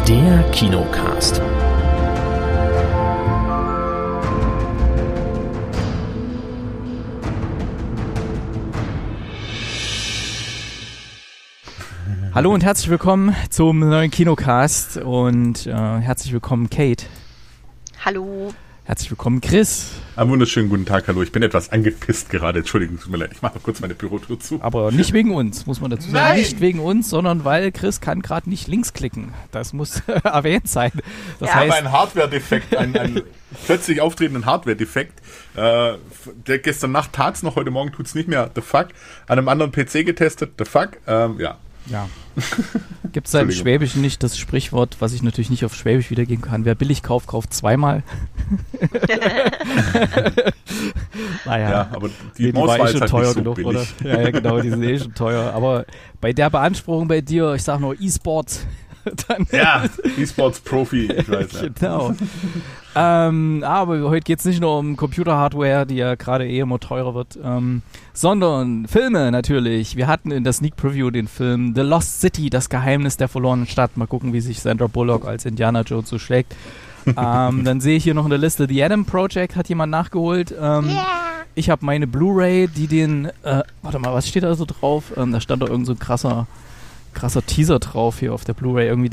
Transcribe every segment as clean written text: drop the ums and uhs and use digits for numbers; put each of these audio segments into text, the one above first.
Der Kinocast. Hallo und herzlich willkommen zum neuen Kinocast und herzlich willkommen Kate. Hallo. Herzlich willkommen Chris. Einen wunderschönen guten Tag, hallo. Ich bin etwas angepisst gerade, Entschuldigung, tut mir leid, ich mache noch kurz meine Bürotür zu. Aber nicht wegen uns, muss man dazu sagen. Nein! Nicht wegen uns, sondern weil Chris kann gerade nicht links klicken. Das muss erwähnt sein. Das Ich habe heißt, einen Hardware-Defekt, einen plötzlich auftretenden Hardware-Defekt. Der gestern Nacht tat's noch, heute Morgen tut's nicht mehr, the fuck. An einem anderen PC getestet, the fuck, ja. ja. Gibt es im Schwäbischen nicht das Sprichwort, was ich natürlich nicht auf Schwäbisch wiedergeben kann, wer billig kauft, kauft zweimal. Naja, Ja, aber die war Maus war jetzt schon halt teuer nicht so genug, billig. oder? Ja, genau, die sind schon teuer. Aber bei der Beanspruchung bei dir, ich sag nur E-Sports, dann... Ja, E-Sports-Profi, ich weiß ja. Genau. Aber heute geht es nicht nur um Computer-Hardware, die ja gerade immer teurer wird, sondern Filme natürlich. Wir hatten in der Sneak Preview den Film The Lost City, das Geheimnis der verlorenen Stadt. Mal gucken, wie sich Sandra Bullock als Indiana Jones so schlägt. Dann sehe ich hier noch in der Liste The Adam Project, hat jemand nachgeholt. Ich habe meine Blu-ray, die den, warte mal, was steht da so drauf? Da stand doch irgend so ein krasser Teaser drauf hier auf der Blu-ray, irgendwie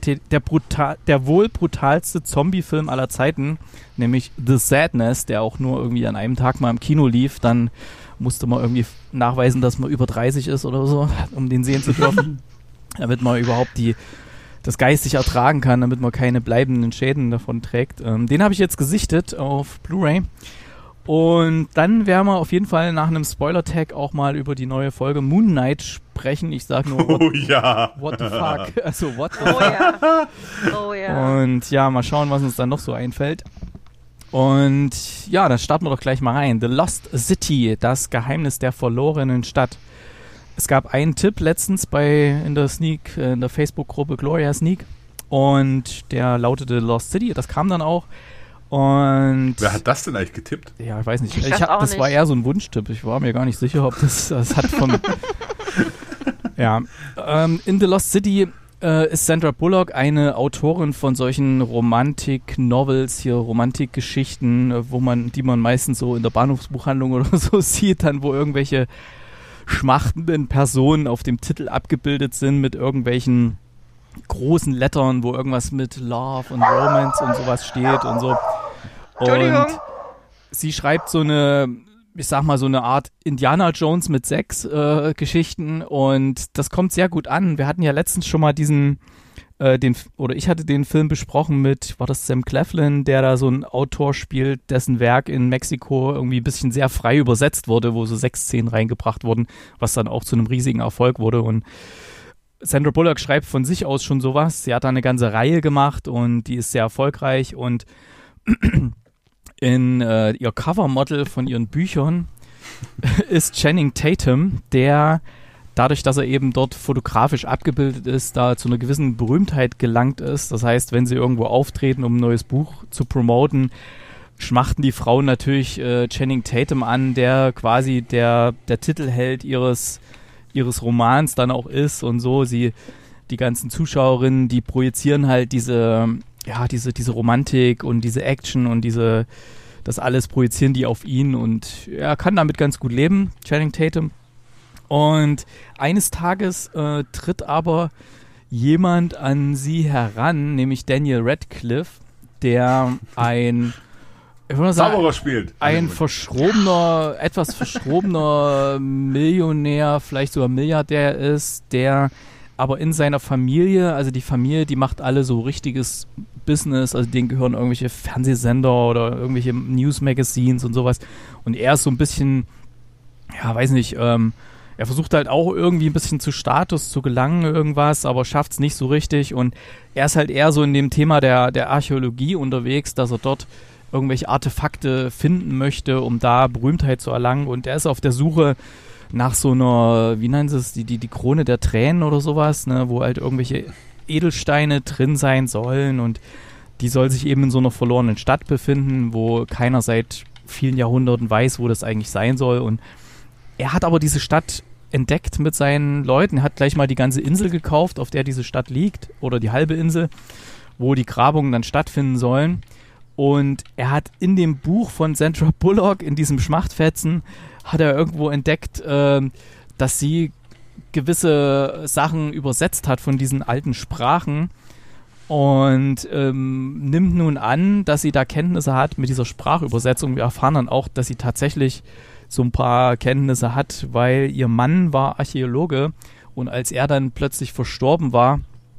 der wohl brutalste Zombie-Film aller Zeiten, nämlich The Sadness, der auch nur irgendwie an einem Tag mal im Kino lief. Dann musste man irgendwie nachweisen, dass man über 30 ist oder so, um den sehen zu dürfen, damit man überhaupt das geistig ertragen kann, damit man keine bleibenden Schäden davon trägt. Den habe ich jetzt gesichtet auf Blu-ray. Und dann werden wir auf jeden Fall nach einem Spoiler-Tag auch mal über die neue Folge Moon Knight sprechen. Ich sag nur, what the fuck? Also, what the fuck? Oh ja. Und ja, mal schauen, was uns dann noch so einfällt. Und ja, dann starten wir doch gleich mal rein. The Lost City, das Geheimnis der verlorenen Stadt. Es gab einen Tipp letztens in der Facebook-Gruppe Gloria Sneak. Und der lautete Lost City. Das kam dann auch. Und Wer hat das denn eigentlich getippt? ja, ich weiß nicht. Das war eher so ein Wunschtipp. Ich war mir gar nicht sicher, ob das hat von... ja. In The Lost City ist Sandra Bullock eine Autorin von solchen Romantik-Novels, hier Romantikgeschichten, die man meistens so in der Bahnhofsbuchhandlung oder so sieht, dann wo irgendwelche schmachtenden Personen auf dem Titel abgebildet sind mit irgendwelchen großen Lettern, wo irgendwas mit Love und Romance und sowas steht und so. Entschuldigung. Und sie schreibt so eine Art Indiana Jones mit 6 Geschichten und das kommt sehr gut an. Wir hatten ja letztens schon mal ich hatte den Film besprochen war das Sam Claflin, der da so einen Autor spielt, dessen Werk in Mexiko irgendwie ein bisschen sehr frei übersetzt wurde, wo so 6 Szenen reingebracht wurden, was dann auch zu einem riesigen Erfolg wurde. Und Sandra Bullock schreibt von sich aus schon sowas. Sie hat da eine ganze Reihe gemacht und die ist sehr erfolgreich und ihr Covermodel von ihren Büchern ist Channing Tatum, der dadurch, dass er eben dort fotografisch abgebildet ist, da zu einer gewissen Berühmtheit gelangt ist. Das heißt, wenn sie irgendwo auftreten, um ein neues Buch zu promoten, schmachten die Frauen natürlich Channing Tatum an, der quasi der Titelheld ihres Romans dann auch ist und so. Die ganzen Zuschauerinnen, die projizieren halt diese Romantik und diese Action und das alles projizieren die auf ihn und er kann damit ganz gut leben, Channing Tatum. Und eines Tages tritt aber jemand an sie heran, nämlich Daniel Radcliffe, der Zauberer spielt. Ein etwas verschrobener Millionär, vielleicht sogar Milliardär ist, der aber in seiner Familie, also die Familie, die macht alle so richtiges Business, also denen gehören irgendwelche Fernsehsender oder irgendwelche News-Magazines und sowas. Und er ist so ein bisschen, ja, weiß nicht, er versucht halt auch irgendwie ein bisschen zu Status zu gelangen, irgendwas, aber schafft es nicht so richtig. Und er ist halt eher so in dem Thema der Archäologie unterwegs, dass er dort irgendwelche Artefakte finden möchte, um da Berühmtheit zu erlangen. Und er ist auf der Suche nach so einer, wie nennen sie es, die Krone der Tränen oder sowas, ne, wo halt irgendwelche Edelsteine drin sein sollen und die soll sich eben in so einer verlorenen Stadt befinden, wo keiner seit vielen Jahrhunderten weiß, wo das eigentlich sein soll. Und er hat aber diese Stadt entdeckt mit seinen Leuten. Er hat gleich mal die ganze Insel gekauft, auf der diese Stadt liegt, oder die halbe Insel, wo die Grabungen dann stattfinden sollen. Und er hat in dem Buch von Sandra Bullock, in diesem Schmachtfetzen, hat er irgendwo entdeckt, dass sie gewisse Sachen übersetzt hat von diesen alten Sprachen und nimmt nun an, dass sie da Kenntnisse hat mit dieser Sprachübersetzung. Wir erfahren dann auch, dass sie tatsächlich so ein paar Kenntnisse hat, weil ihr Mann war Archäologe und als er dann plötzlich verstorben war,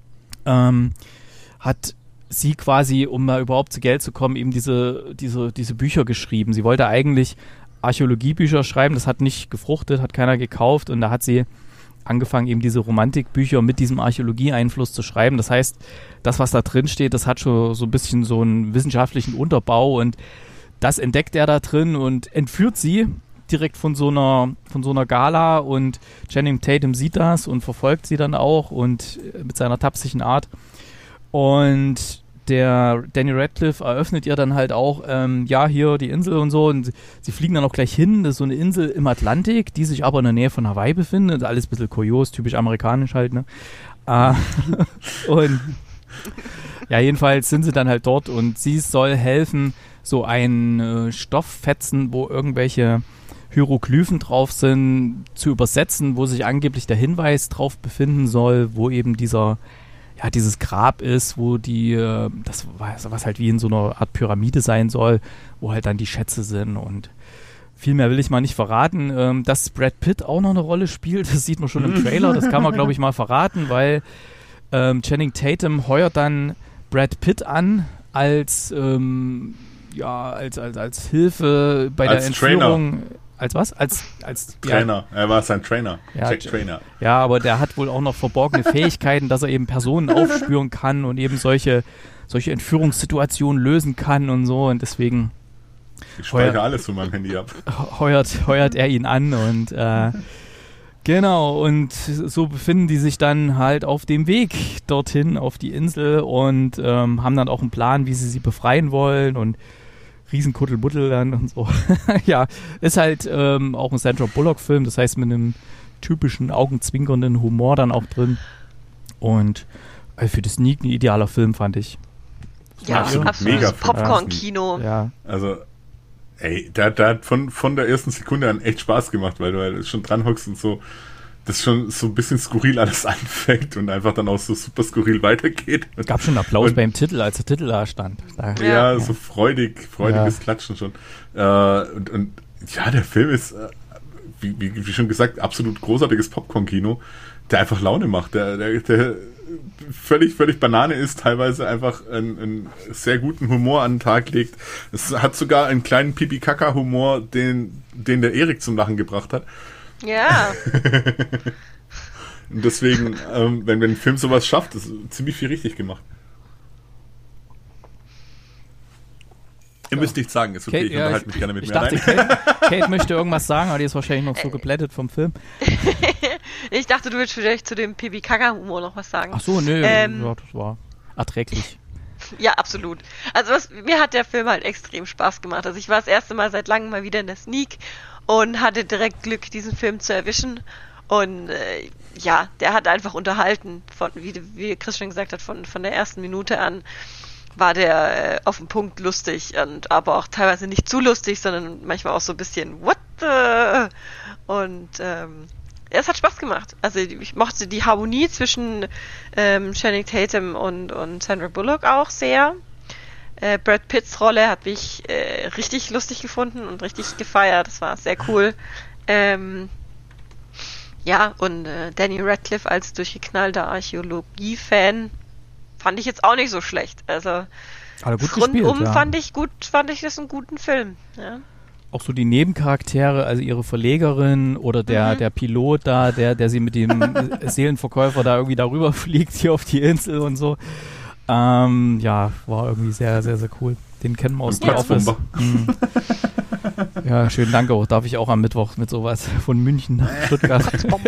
hat sie quasi, um mal überhaupt zu Geld zu kommen, eben diese Bücher geschrieben. Sie wollte eigentlich Archäologiebücher schreiben, das hat nicht gefruchtet, hat keiner gekauft und da hat sie angefangen, eben diese Romantikbücher mit diesem Archäologie-Einfluss zu schreiben. Das heißt, das, was da drin steht, das hat schon so ein bisschen so einen wissenschaftlichen Unterbau und das entdeckt er da drin und entführt sie direkt von so einer Gala und Channing Tatum sieht das und verfolgt sie dann auch und mit seiner tapsigen Art. Und der Danny Radcliffe eröffnet ihr dann halt auch, hier die Insel und so und sie fliegen dann auch gleich hin, das ist so eine Insel im Atlantik, die sich aber in der Nähe von Hawaii befindet, alles ein bisschen kurios, typisch amerikanisch halt, ne? Und ja, jedenfalls sind sie dann halt dort und sie soll helfen, so einen Stofffetzen, wo irgendwelche Hieroglyphen drauf sind, zu übersetzen, wo sich angeblich der Hinweis drauf befinden soll, wo eben dieses Grab ist, wo das was halt wie in so einer Art Pyramide sein soll, wo halt dann die Schätze sind und viel mehr will ich mal nicht verraten. Dass Brad Pitt auch noch eine Rolle spielt, das sieht man schon im Trailer, das kann man glaube ich mal verraten, weil Channing Tatum heuert dann Brad Pitt an als Hilfe bei der Entführung. Trainer. Als was? Als Trainer. Er war sein Trainer. Ja, Jack Trainer. Ja, aber der hat wohl auch noch verborgene Fähigkeiten, dass er eben Personen aufspüren kann und eben solche Entführungssituationen lösen kann und so. Und deswegen ich speichere alles von meinem Handy ab. Heuert er ihn an und genau. Und so befinden die sich dann halt auf dem Weg dorthin, auf die Insel und haben dann auch einen Plan, wie sie befreien wollen und Riesenkuddelbuddel dann und so. Ja, ist halt auch ein Sandra Bullock-Film, das heißt mit einem typischen augenzwinkernden Humor dann auch drin. Und für das Sneak ein idealer Film, fand ich. Ja, absolut mega Popcorn-Kino. Ja. Also, der hat von der ersten Sekunde an echt Spaß gemacht, weil du halt schon dran hockst und so, das schon so ein bisschen skurril alles anfängt und einfach dann auch so super skurril weitergeht. Es gab schon Applaus beim Titel, als der Titel da stand. Ja, so freudiges Klatschen schon. Und der Film ist, wie schon gesagt, absolut großartiges Popcorn-Kino, der einfach Laune macht, der völlig Banane ist, teilweise einfach einen sehr guten Humor an den Tag legt. Es hat sogar einen kleinen Pipi-Kaka-Humor, den der Erik zum Lachen gebracht hat. Ja. Und deswegen, wenn ein Film sowas schafft, ist ziemlich viel richtig gemacht. Ihr müsst nichts sagen, ist okay, Kate, ich unterhalte mich gerne mit mir. Ich dachte, Kate möchte irgendwas sagen, aber die ist wahrscheinlich noch so geblättet vom Film. Ich dachte, du würdest vielleicht zu dem Pipi-Kaka-Humor noch was sagen. Ach so, nö, ja, das war erträglich. Ja, absolut. Also mir hat der Film halt extrem Spaß gemacht. Also ich war das erste Mal seit langem mal wieder in der Sneak und hatte direkt Glück, diesen Film zu erwischen. Und der hat einfach unterhalten, wie Chris schon gesagt hat, von der ersten Minute an war der auf den Punkt lustig und aber auch teilweise nicht zu lustig, sondern manchmal auch so ein bisschen what the? Und es hat Spaß gemacht. Also ich mochte die Harmonie zwischen Channing Tatum und Sandra Bullock auch sehr. Brad Pitts Rolle hat mich richtig lustig gefunden und richtig gefeiert. Das war sehr cool. Und Danny Radcliffe als durchgeknallter Archäologie-Fan fand ich jetzt auch nicht so schlecht. Also rundum fand ich das einen guten Film. Ja. Auch so die Nebencharaktere, also ihre Verlegerin oder der Pilot da, der sie mit dem Seelenverkäufer da irgendwie darüber fliegt hier auf die Insel und so. War irgendwie sehr, sehr, sehr cool. Den kennen wir aus The Office. Ja, schönen Dank auch. Darf ich auch am Mittwoch mit sowas von München nach Stuttgart.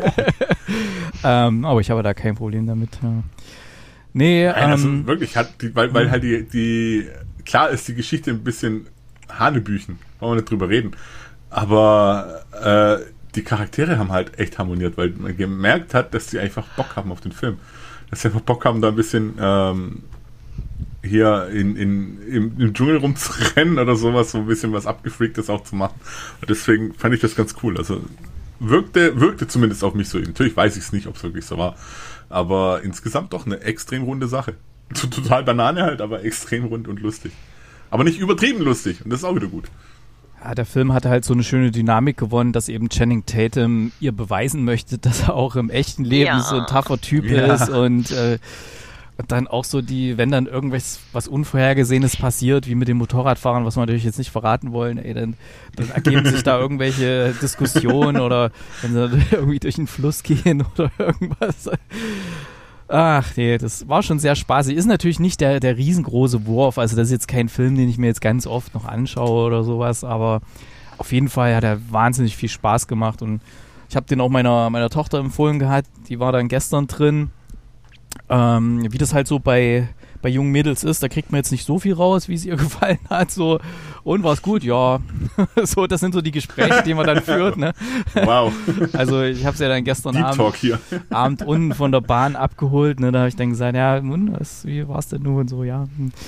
Aber ich habe da kein Problem damit. Ja. Nee, also wirklich, weil halt die klar ist die Geschichte ein bisschen Hanebüchen, wollen wir nicht drüber reden. Aber die Charaktere haben halt echt harmoniert, weil man gemerkt hat, dass die einfach Bock haben auf den Film. Dass sie einfach Bock haben, da ein bisschen hier im Dschungel rumzurennen oder sowas, so ein bisschen was Abgefreaktes auch zu machen. Und deswegen fand ich das ganz cool. Also wirkte zumindest auf mich so. Natürlich weiß ich es nicht, ob es wirklich so war. Aber insgesamt doch eine extrem runde Sache. Total Banane halt, aber extrem rund und lustig. Aber nicht übertrieben lustig. Und das ist auch wieder gut. Ja, der Film hatte halt so eine schöne Dynamik gewonnen, dass eben Channing Tatum ihr beweisen möchte, dass er auch im echten Leben so ein tougher Typ ist und dann auch so wenn dann irgendwas was Unvorhergesehenes passiert, wie mit den Motorradfahrern, was wir natürlich jetzt nicht verraten wollen, dann ergeben sich da irgendwelche Diskussionen oder wenn sie irgendwie durch den Fluss gehen oder irgendwas. Ach nee, das war schon sehr spaßig. Ist natürlich nicht der riesengroße Wurf, also das ist jetzt kein Film, den ich mir jetzt ganz oft noch anschaue oder sowas, aber auf jeden Fall hat er wahnsinnig viel Spaß gemacht und ich habe den auch meiner Tochter empfohlen gehabt, die war dann gestern drin. Wie das halt so bei jungen Mädels ist, da kriegt man jetzt nicht so viel raus, wie es ihr gefallen hat, so, und war's gut? Ja. So, das sind so die Gespräche, die man dann führt, ne? Wow. Also, ich hab's ja dann gestern Abend unten von der Bahn abgeholt, ne, da habe ich dann gesagt, ja, nun, wie war's denn nun und so, ja.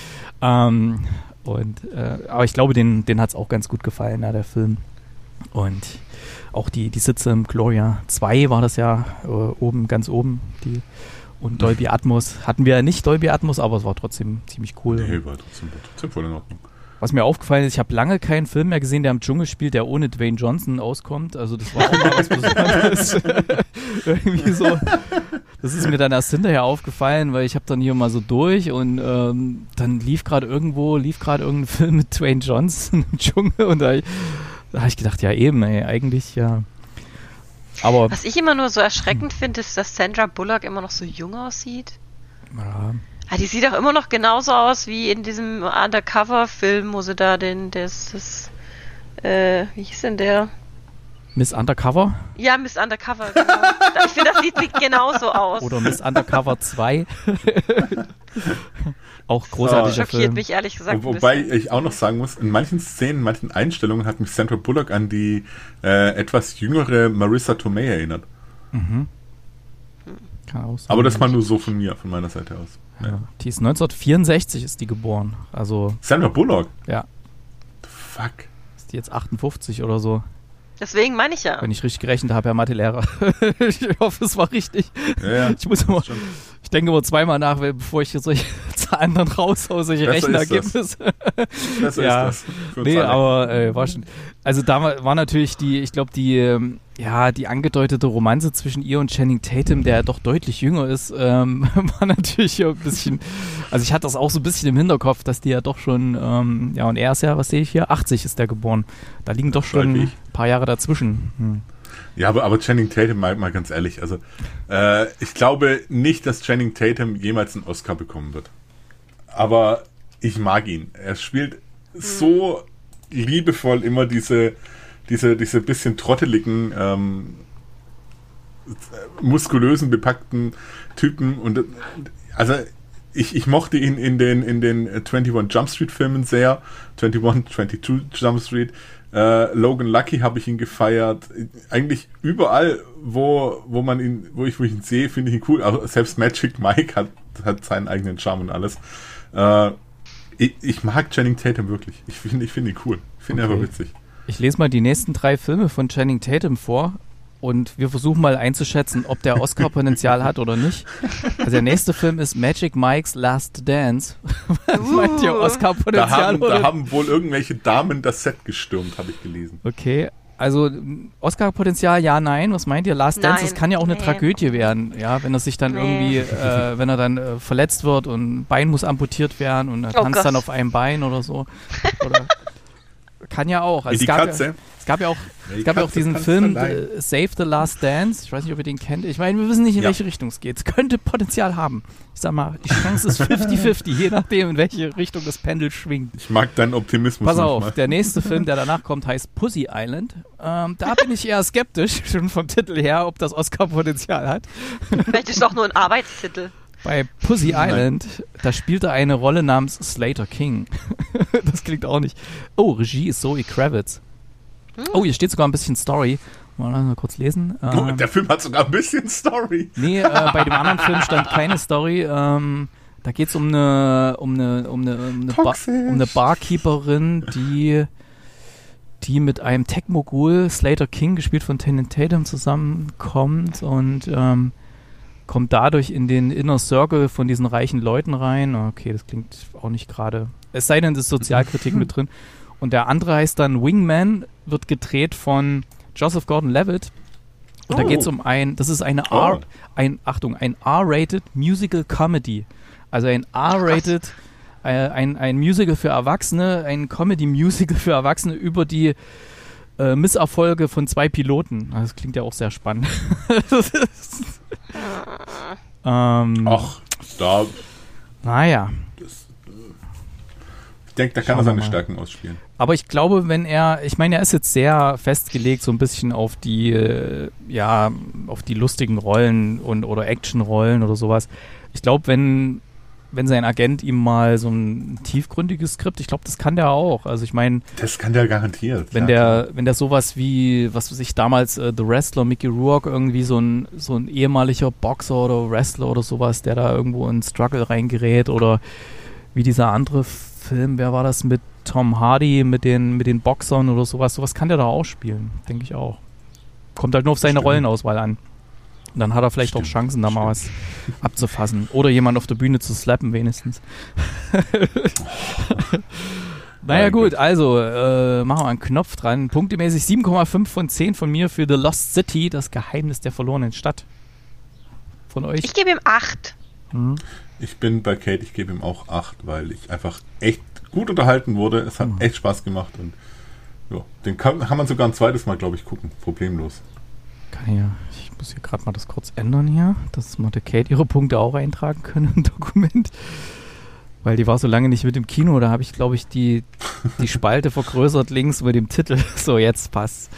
Aber ich glaube, den hat's auch ganz gut gefallen, der Film. Und auch die Sitze im Gloria 2 war das ja ganz oben, und Dolby Atmos hatten wir ja nicht Dolby Atmos, aber es war trotzdem ziemlich cool. Nee, war trotzdem voll in Ordnung. Was mir aufgefallen ist, ich habe lange keinen Film mehr gesehen, der im Dschungel spielt, der ohne Dwayne Johnson auskommt. Also das war auch mal was Besonderes. Irgendwie so. Das ist mir dann erst hinterher aufgefallen, weil ich habe dann hier mal so durch und dann lief gerade irgendein Film mit Dwayne Johnson im Dschungel und da habe ich gedacht, ja eben, eigentlich ja. Aber was ich immer nur so erschreckend finde, ist, dass Sandra Bullock immer noch so jung aussieht. Ja. Die sieht auch immer noch genauso aus wie in diesem Undercover-Film, wo sie da wie hieß denn der? Miss Undercover? Ja, Miss Undercover, genau. Ich finde, das sieht genauso aus. Oder Miss Undercover 2. Auch großartiger Film. Schockiert mich ehrlich gesagt. Wobei ich auch noch sagen muss, in manchen Szenen, in manchen Einstellungen hat mich Sandra Bullock an die etwas jüngere Marissa Tomei erinnert. Mhm. Kann auch sein. Aber das mal nur so von meiner Seite aus. Ja. Die ist 1964 ist die geboren. Also Sandra Bullock? Ja. Fuck. Ist die jetzt 58 oder so? Deswegen meine ich ja. Wenn ich richtig gerechnet habe, Herr Mathelehrer. Ich hoffe, es war richtig. Ja. Ich denke immer zweimal nach, bevor ich solche Zahlen dann raushaue, solche Rechenergebnisse. Das ja. ist das. Nee, aber war schon. Also da war natürlich die angedeutete Romanze zwischen ihr und Channing Tatum, der doch deutlich jünger ist, war natürlich ein bisschen, also ich hatte das auch so ein bisschen im Hinterkopf, dass die ja doch schon, und er ist ja, was sehe ich hier, 80 ist der geboren. Da liegen doch schon ein paar Jahre dazwischen. Ja, aber Channing Tatum, mal ganz ehrlich, also ich glaube nicht, dass Channing Tatum jemals einen Oscar bekommen wird. Aber ich mag ihn. Er spielt so liebevoll immer diese bisschen trotteligen, muskulösen, bepackten Typen. Und also ich mochte ihn in den 21 Jump Street Filmen sehr. 22 Jump Street. Logan Lucky habe ich ihn gefeiert. Eigentlich überall, wo ich ihn sehe, finde ich ihn cool. Also selbst Magic Mike hat seinen eigenen Charme und alles. Ich mag Channing Tatum wirklich. Ich finde ihn cool. Ich finde ihn einfach witzig. Ich lese mal die nächsten 3 Filme von Channing Tatum vor und wir versuchen mal einzuschätzen, ob der Oscar-Potenzial hat oder nicht. Also der nächste Film ist Magic Mike's Last Dance. Was meint ihr, Oscar-Potenzial? Da haben wohl irgendwelche Damen das Set gestürmt, habe ich gelesen. Okay, also Oscar-Potenzial, ja, nein. Was meint ihr? Last Dance, das kann ja auch eine Tragödie werden, ja, wenn er sich dann irgendwie, wenn er dann verletzt wird und ein Bein muss amputiert werden und er tanzt dann auf einem Bein oder so. Oder kann ja auch. Also es gab ja auch diesen Film Save the Last Dance. Ich weiß nicht, ob ihr den kennt. Ich meine, wir wissen nicht, in welche Richtung es geht. Es könnte Potenzial haben. Ich sag mal, die Chance ist 50-50, je nachdem, in welche Richtung das Pendel schwingt. Ich mag deinen Optimismus. Pass auf, der nächste Film, der danach kommt, heißt Pussy Island. Da bin ich eher skeptisch, schon vom Titel her, ob das Oscar-Potenzial hat. Vielleicht ist es doch nur ein Arbeitstitel. Bei Pussy Island, da spielt er eine Rolle namens Slater King. Das klingt auch nicht. Oh, Regie ist Zoe Kravitz. Oh, hier steht sogar ein bisschen Story. Mal kurz lesen. Der Film hat sogar ein bisschen Story. Nee, bei dem anderen Film stand keine Story. Da geht es um eine Barkeeperin, die mit einem Tech-Mogul, Slater King, gespielt von Channing Tatum, zusammenkommt und kommt dadurch in den Inner Circle von diesen reichen Leuten rein. Okay, das klingt auch nicht gerade. Es sei denn, es ist Sozialkritik mit drin. Und der andere heißt dann Wingman, wird gedreht von Joseph Gordon-Levitt. Und da geht es um das ist ein R-rated Musical Comedy. Also ein R-rated, ein Musical für Erwachsene, ein Comedy-Musical für Erwachsene über die Misserfolge von 2 Piloten. Das klingt ja auch sehr spannend. Ach, da. Naja. Ich denke, da kann er seine Stärken ausspielen. Aber ich glaube, er ist jetzt sehr festgelegt, so ein bisschen auf die lustigen Rollen oder Actionrollen oder sowas. Ich glaube, wenn sein Agent ihm mal so ein tiefgründiges Skript, ich glaube, das kann der auch. Also ich meine, das kann der garantiert. Wenn der sowas wie, was weiß ich, damals The Wrestler, Mickey Rourke, irgendwie so ein ehemaliger Boxer oder Wrestler oder sowas, der da irgendwo in Struggle reingerät, oder wie dieser andere Film, wer war das, mit Tom Hardy, mit den Boxern oder sowas kann der da auch spielen, denke ich auch. Kommt halt nur auf seine Rollenauswahl an. Und dann hat er vielleicht auch Chancen, da mal was abzufassen. Oder jemand auf der Bühne zu slappen, wenigstens. Naja, gut, also machen wir einen Knopf dran. Punktemäßig 7,5 von 10 von mir für The Lost City, das Geheimnis der verlorenen Stadt. Von euch? Ich gebe ihm 8. Ich bin bei Kate, ich gebe ihm auch 8, weil ich einfach echt gut unterhalten wurde. Es hat echt Spaß gemacht und ja, den kann man sogar ein zweites Mal, glaube ich, gucken. Problemlos. Ich muss hier gerade mal das kurz ändern hier, dass mal der Kate ihre Punkte auch eintragen können im Dokument. Weil die war so lange nicht mit im Kino, da habe ich, glaube ich, die Spalte vergrößert links mit dem Titel. So, jetzt passt.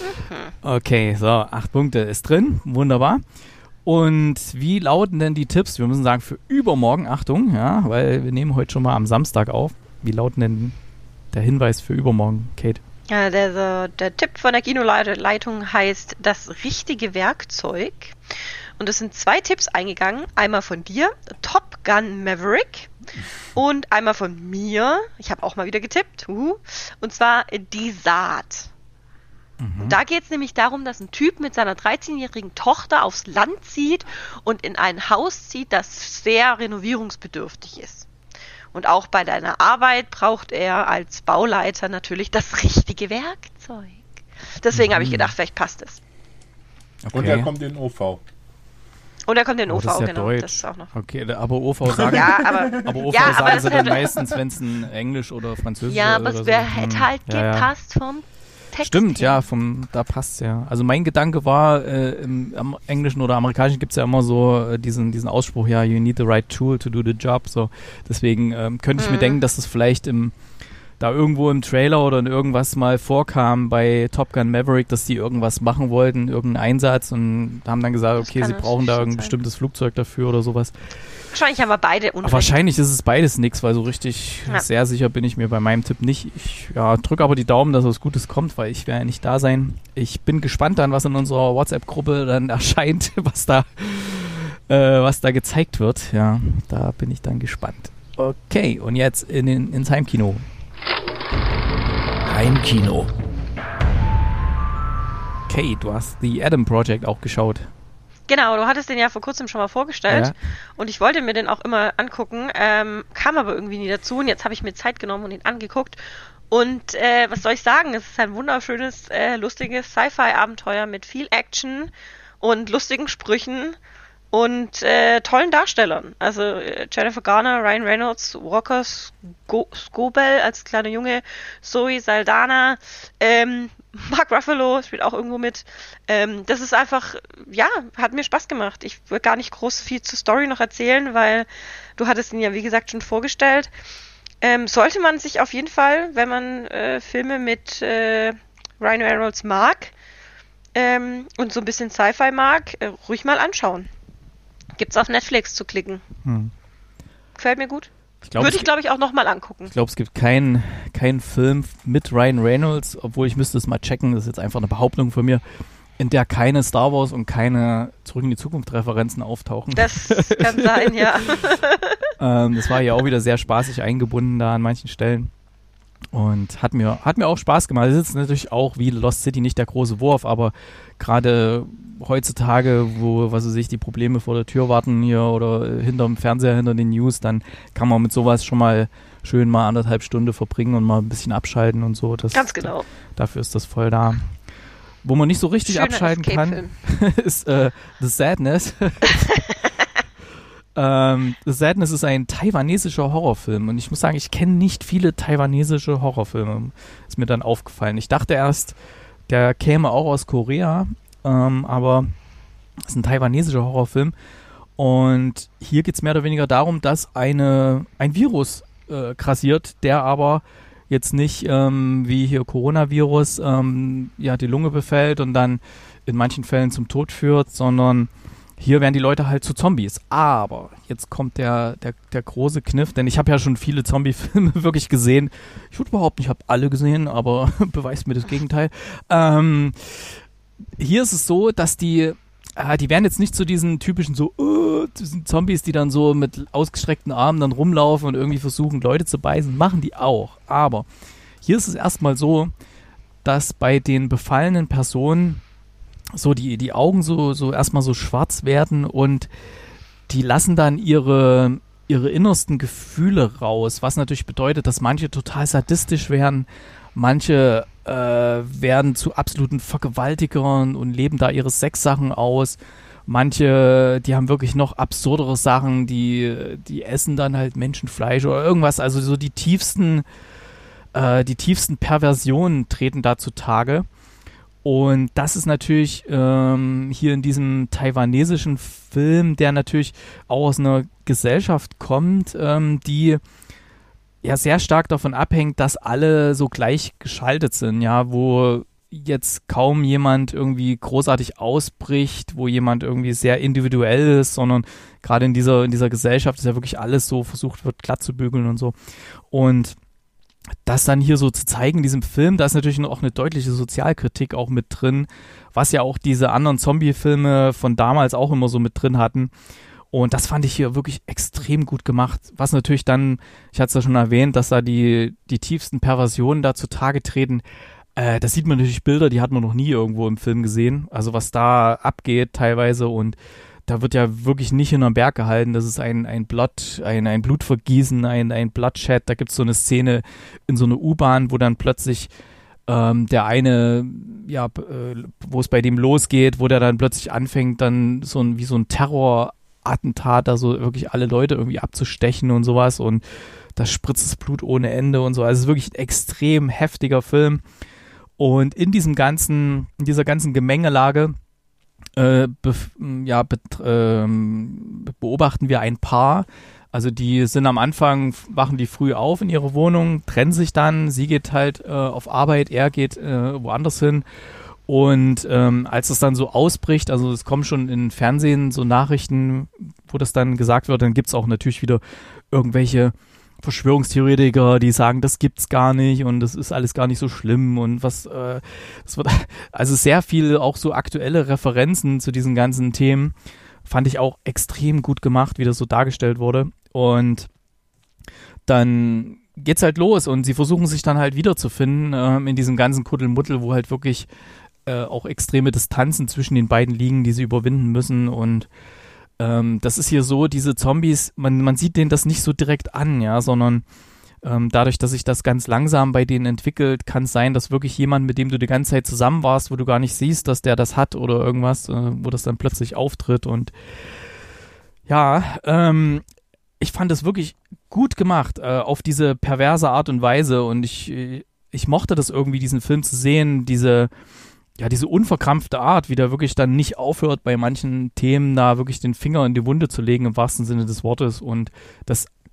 Okay, so, 8 Punkte ist drin. Wunderbar. Und wie lauten denn die Tipps? Wir müssen sagen, für übermorgen, Achtung, ja, weil wir nehmen heute schon mal am Samstag auf. Wie lauten denn der Hinweis für übermorgen, Kate? Ja, der Tipp von der Kinoleitung heißt das richtige Werkzeug. Und es sind 2 Tipps eingegangen. Einmal von dir, Top Gun Maverick. Und einmal von mir, ich habe auch mal wieder getippt, und zwar Die Saat. Und da geht es nämlich darum, dass ein Typ mit seiner 13-jährigen Tochter aufs Land zieht und in ein Haus zieht, das sehr renovierungsbedürftig ist. Und auch bei deiner Arbeit braucht er als Bauleiter natürlich das richtige Werkzeug. Deswegen habe ich gedacht, vielleicht passt es. Okay. Und er kommt in OV. Und er kommt in OV, das ist ja genau. Deutsch. Das ist auch noch. Okay, aber OV sagen, sagen sie dann meistens, wenn es ein Englisch oder Französisch ist. Ja, aber es hätte halt gepasst vom Text. Stimmt, her. Da passt es ja. Also mein Gedanke war, im Englischen oder Amerikanischen gibt es ja immer so diesen Ausspruch, ja, you need the right tool to do the job. So, deswegen könnte ich mir denken, dass das vielleicht da irgendwo im Trailer oder in irgendwas mal vorkam bei Top Gun Maverick, dass die irgendwas machen wollten, irgendeinen Einsatz, und haben dann gesagt, okay, sie brauchen da irgendein bestimmtes Flugzeug dafür oder sowas. Wahrscheinlich haben wir beide Unrecht. Wahrscheinlich ist es beides nix, weil so richtig sehr sicher bin ich mir bei meinem Tipp nicht. Ich drücke aber die Daumen, dass was Gutes kommt, weil ich werde ja nicht da sein. Ich bin gespannt dann, was in unserer WhatsApp-Gruppe dann erscheint, was da gezeigt wird. Ja, da bin ich dann gespannt. Okay, und jetzt ins Heimkino. Heimkino. Okay, du hast The Adam Project auch geschaut. Genau, du hattest den ja vor kurzem schon mal vorgestellt und ich wollte mir den auch immer angucken, kam aber irgendwie nie dazu, und jetzt habe ich mir Zeit genommen und ihn angeguckt, und was soll ich sagen, es ist ein wunderschönes, lustiges Sci-Fi-Abenteuer mit viel Action und lustigen Sprüchen und tollen Darstellern. Also Jennifer Garner, Ryan Reynolds, Walker Scobell als kleiner Junge, Zoe Saldana, Mark Ruffalo spielt auch irgendwo mit. Das ist einfach, hat mir Spaß gemacht. Ich will gar nicht groß viel zur Story noch erzählen, weil du hattest ihn ja, wie gesagt, schon vorgestellt. Sollte man sich auf jeden Fall, wenn man Filme mit Ryan Reynolds mag und so ein bisschen Sci-Fi mag, ruhig mal anschauen. Gibt's auf Netflix zu klicken. Gefällt mir gut. Würde ich, glaube ich, auch nochmal angucken. Ich glaube, es gibt keinen Film mit Ryan Reynolds, obwohl ich müsste es mal checken, das ist jetzt einfach eine Behauptung von mir, in der keine Star Wars und keine Zurück in die Zukunft Referenzen auftauchen. Das kann sein, ja. Das war ja auch wieder sehr spaßig eingebunden da an manchen Stellen. Und hat mir auch Spaß gemacht. Es ist natürlich auch wie Lost City nicht der große Wurf, aber gerade heutzutage, wo, was weiß ich, die Probleme vor der Tür warten hier oder hinterm Fernseher, hinter den News, dann kann man mit sowas schon mal schön mal 1,5 Stunden verbringen und mal ein bisschen abschalten und so. Ganz genau. Dafür ist das voll da. Wo man nicht so richtig Schöner abschalten kann, ist The Sadness. The Sadness ist ein taiwanesischer Horrorfilm und ich muss sagen, ich kenne nicht viele taiwanesische Horrorfilme. Ist mir dann aufgefallen. Ich dachte erst, der käme auch aus Korea, aber es ist ein taiwanesischer Horrorfilm und hier geht es mehr oder weniger darum, dass ein Virus grassiert, der aber jetzt nicht wie hier Coronavirus die Lunge befällt und dann in manchen Fällen zum Tod führt, sondern hier werden die Leute halt zu Zombies. Aber jetzt kommt der große Kniff, denn ich habe ja schon viele Zombie-Filme wirklich gesehen. Ich würde behaupten, ich habe alle gesehen, aber beweist mir das Gegenteil. Hier ist es so, dass die werden jetzt nicht zu diesen typischen diesen Zombies, die dann so mit ausgestreckten Armen dann rumlaufen und irgendwie versuchen, Leute zu beißen. Machen die auch. Aber hier ist es erstmal so, dass bei den befallenen Personen so die Augen so erstmal so schwarz werden und die lassen dann ihre innersten Gefühle raus, was natürlich bedeutet, dass manche total sadistisch werden, manche werden zu absoluten Vergewaltigern und leben da ihre Sexsachen aus. Manche, die haben wirklich noch absurdere Sachen, die essen dann halt Menschenfleisch oder irgendwas. Also so die tiefsten Perversionen treten da zutage. Und das ist natürlich hier in diesem taiwanesischen Film, der natürlich auch aus einer Gesellschaft kommt, die ja sehr stark davon abhängt, dass alle so gleich geschaltet sind, ja, wo jetzt kaum jemand irgendwie großartig ausbricht, wo jemand irgendwie sehr individuell ist, sondern gerade in dieser Gesellschaft ist ja wirklich alles so versucht wird, glatt zu bügeln und so. Und das dann hier so zu zeigen in diesem Film, da ist natürlich auch eine deutliche Sozialkritik auch mit drin, was ja auch diese anderen Zombie-Filme von damals auch immer so mit drin hatten. Und das fand ich hier wirklich extrem gut gemacht. Was natürlich dann, ich hatte es ja schon erwähnt, dass da die tiefsten Perversionen da zutage treten. Da sieht man natürlich Bilder, die hat man noch nie irgendwo im Film gesehen. Also was da abgeht teilweise und da wird ja wirklich nicht hinterm Berg gehalten. Das ist ein Blutvergießen, ein Bloodshed. Da gibt es so eine Szene in so einer U-Bahn, wo dann plötzlich der eine, wo es bei dem losgeht, wo der dann plötzlich anfängt, dann wie so ein Terrorattentat, da so wirklich alle Leute irgendwie abzustechen und sowas und da spritzt das Blut ohne Ende und so. Also es ist wirklich ein extrem heftiger Film. Und in dieser ganzen Gemengelage beobachten wir ein Paar. Also die sind am Anfang, wachen die früh auf in ihrer Wohnung, trennen sich dann. Sie geht halt auf Arbeit, er geht woanders hin. Und als es dann so ausbricht, also es kommen schon in Fernsehen so Nachrichten, wo das dann gesagt wird, dann gibt es auch natürlich wieder irgendwelche Verschwörungstheoretiker, die sagen, das gibt's gar nicht und das ist alles gar nicht so schlimm und das wird also sehr viel auch so aktuelle Referenzen zu diesen ganzen Themen fand ich auch extrem gut gemacht, wie das so dargestellt wurde und dann geht's halt los und sie versuchen sich dann halt wiederzufinden in diesem ganzen Kuddelmuddel, wo halt wirklich auch extreme Distanzen zwischen den beiden liegen, die sie überwinden müssen und das ist hier so, diese Zombies, man sieht denen das nicht so direkt an, ja, sondern dadurch, dass sich das ganz langsam bei denen entwickelt, kann es sein, dass wirklich jemand, mit dem du die ganze Zeit zusammen warst, wo du gar nicht siehst, dass der das hat oder irgendwas, wo das dann plötzlich auftritt und ja, ich fand es wirklich gut gemacht, auf diese perverse Art und Weise und ich mochte das irgendwie, diesen Film zu sehen, diese unverkrampfte Art, wie der wirklich dann nicht aufhört, bei manchen Themen da wirklich den Finger in die Wunde zu legen, im wahrsten Sinne des Wortes. Und das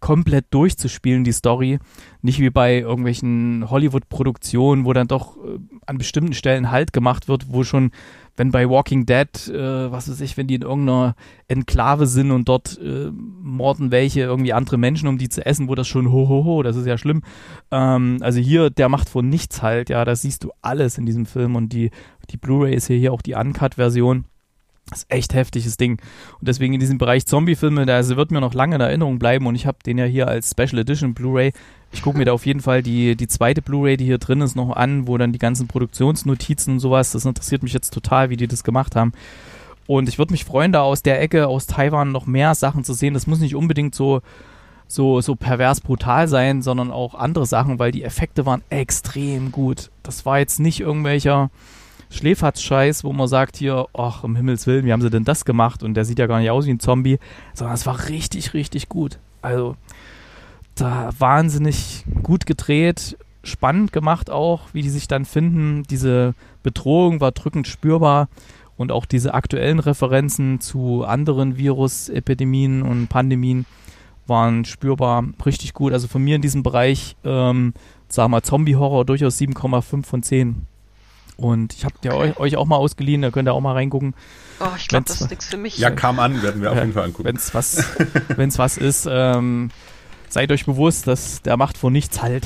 komplett durchzuspielen, die Story. Nicht wie bei irgendwelchen Hollywood-Produktionen, wo dann doch an bestimmten Stellen Halt gemacht wird, wo schon, wenn bei Walking Dead, was weiß ich, wenn die in irgendeiner Enklave sind und dort morden welche irgendwie andere Menschen, um die zu essen, wo das schon das ist ja schlimm. Also hier, der macht vor nichts Halt, ja, da siehst du alles in diesem Film und die Blu-ray ist hier auch die Uncut-Version. Das ist echt heftiges Ding. Und deswegen in diesem Bereich Zombie-Filme, da wird mir noch lange in Erinnerung bleiben und ich habe den ja hier als Special Edition Blu-ray. Ich gucke mir da auf jeden Fall die zweite Blu-ray, die hier drin ist, noch an, wo dann die ganzen Produktionsnotizen und sowas, das interessiert mich jetzt total, wie die das gemacht haben. Und ich würde mich freuen, da aus der Ecke, aus Taiwan noch mehr Sachen zu sehen. Das muss nicht unbedingt so pervers brutal sein, sondern auch andere Sachen, weil die Effekte waren extrem gut. Das war jetzt nicht irgendwelcher Schläferz-Scheiß, wo man sagt hier, ach, um Himmels Willen, wie haben sie denn das gemacht? Und der sieht ja gar nicht aus wie ein Zombie, sondern es war richtig, richtig gut. Also, da wahnsinnig gut gedreht, spannend gemacht auch, wie die sich dann finden. Diese Bedrohung war drückend spürbar und auch diese aktuellen Referenzen zu anderen Virus-Epidemien und Pandemien waren spürbar richtig gut. Also von mir in diesem Bereich, sagen wir mal, Zombie-Horror durchaus 7,5 von 10. Und ich habe der euch auch mal ausgeliehen, da könnt ihr auch mal reingucken. Oh, ich glaube, das ist nichts für mich. Ja, kam an, werden wir auf jeden Fall angucken. Wenn's was ist, seid euch bewusst, dass der macht vor nichts Halt.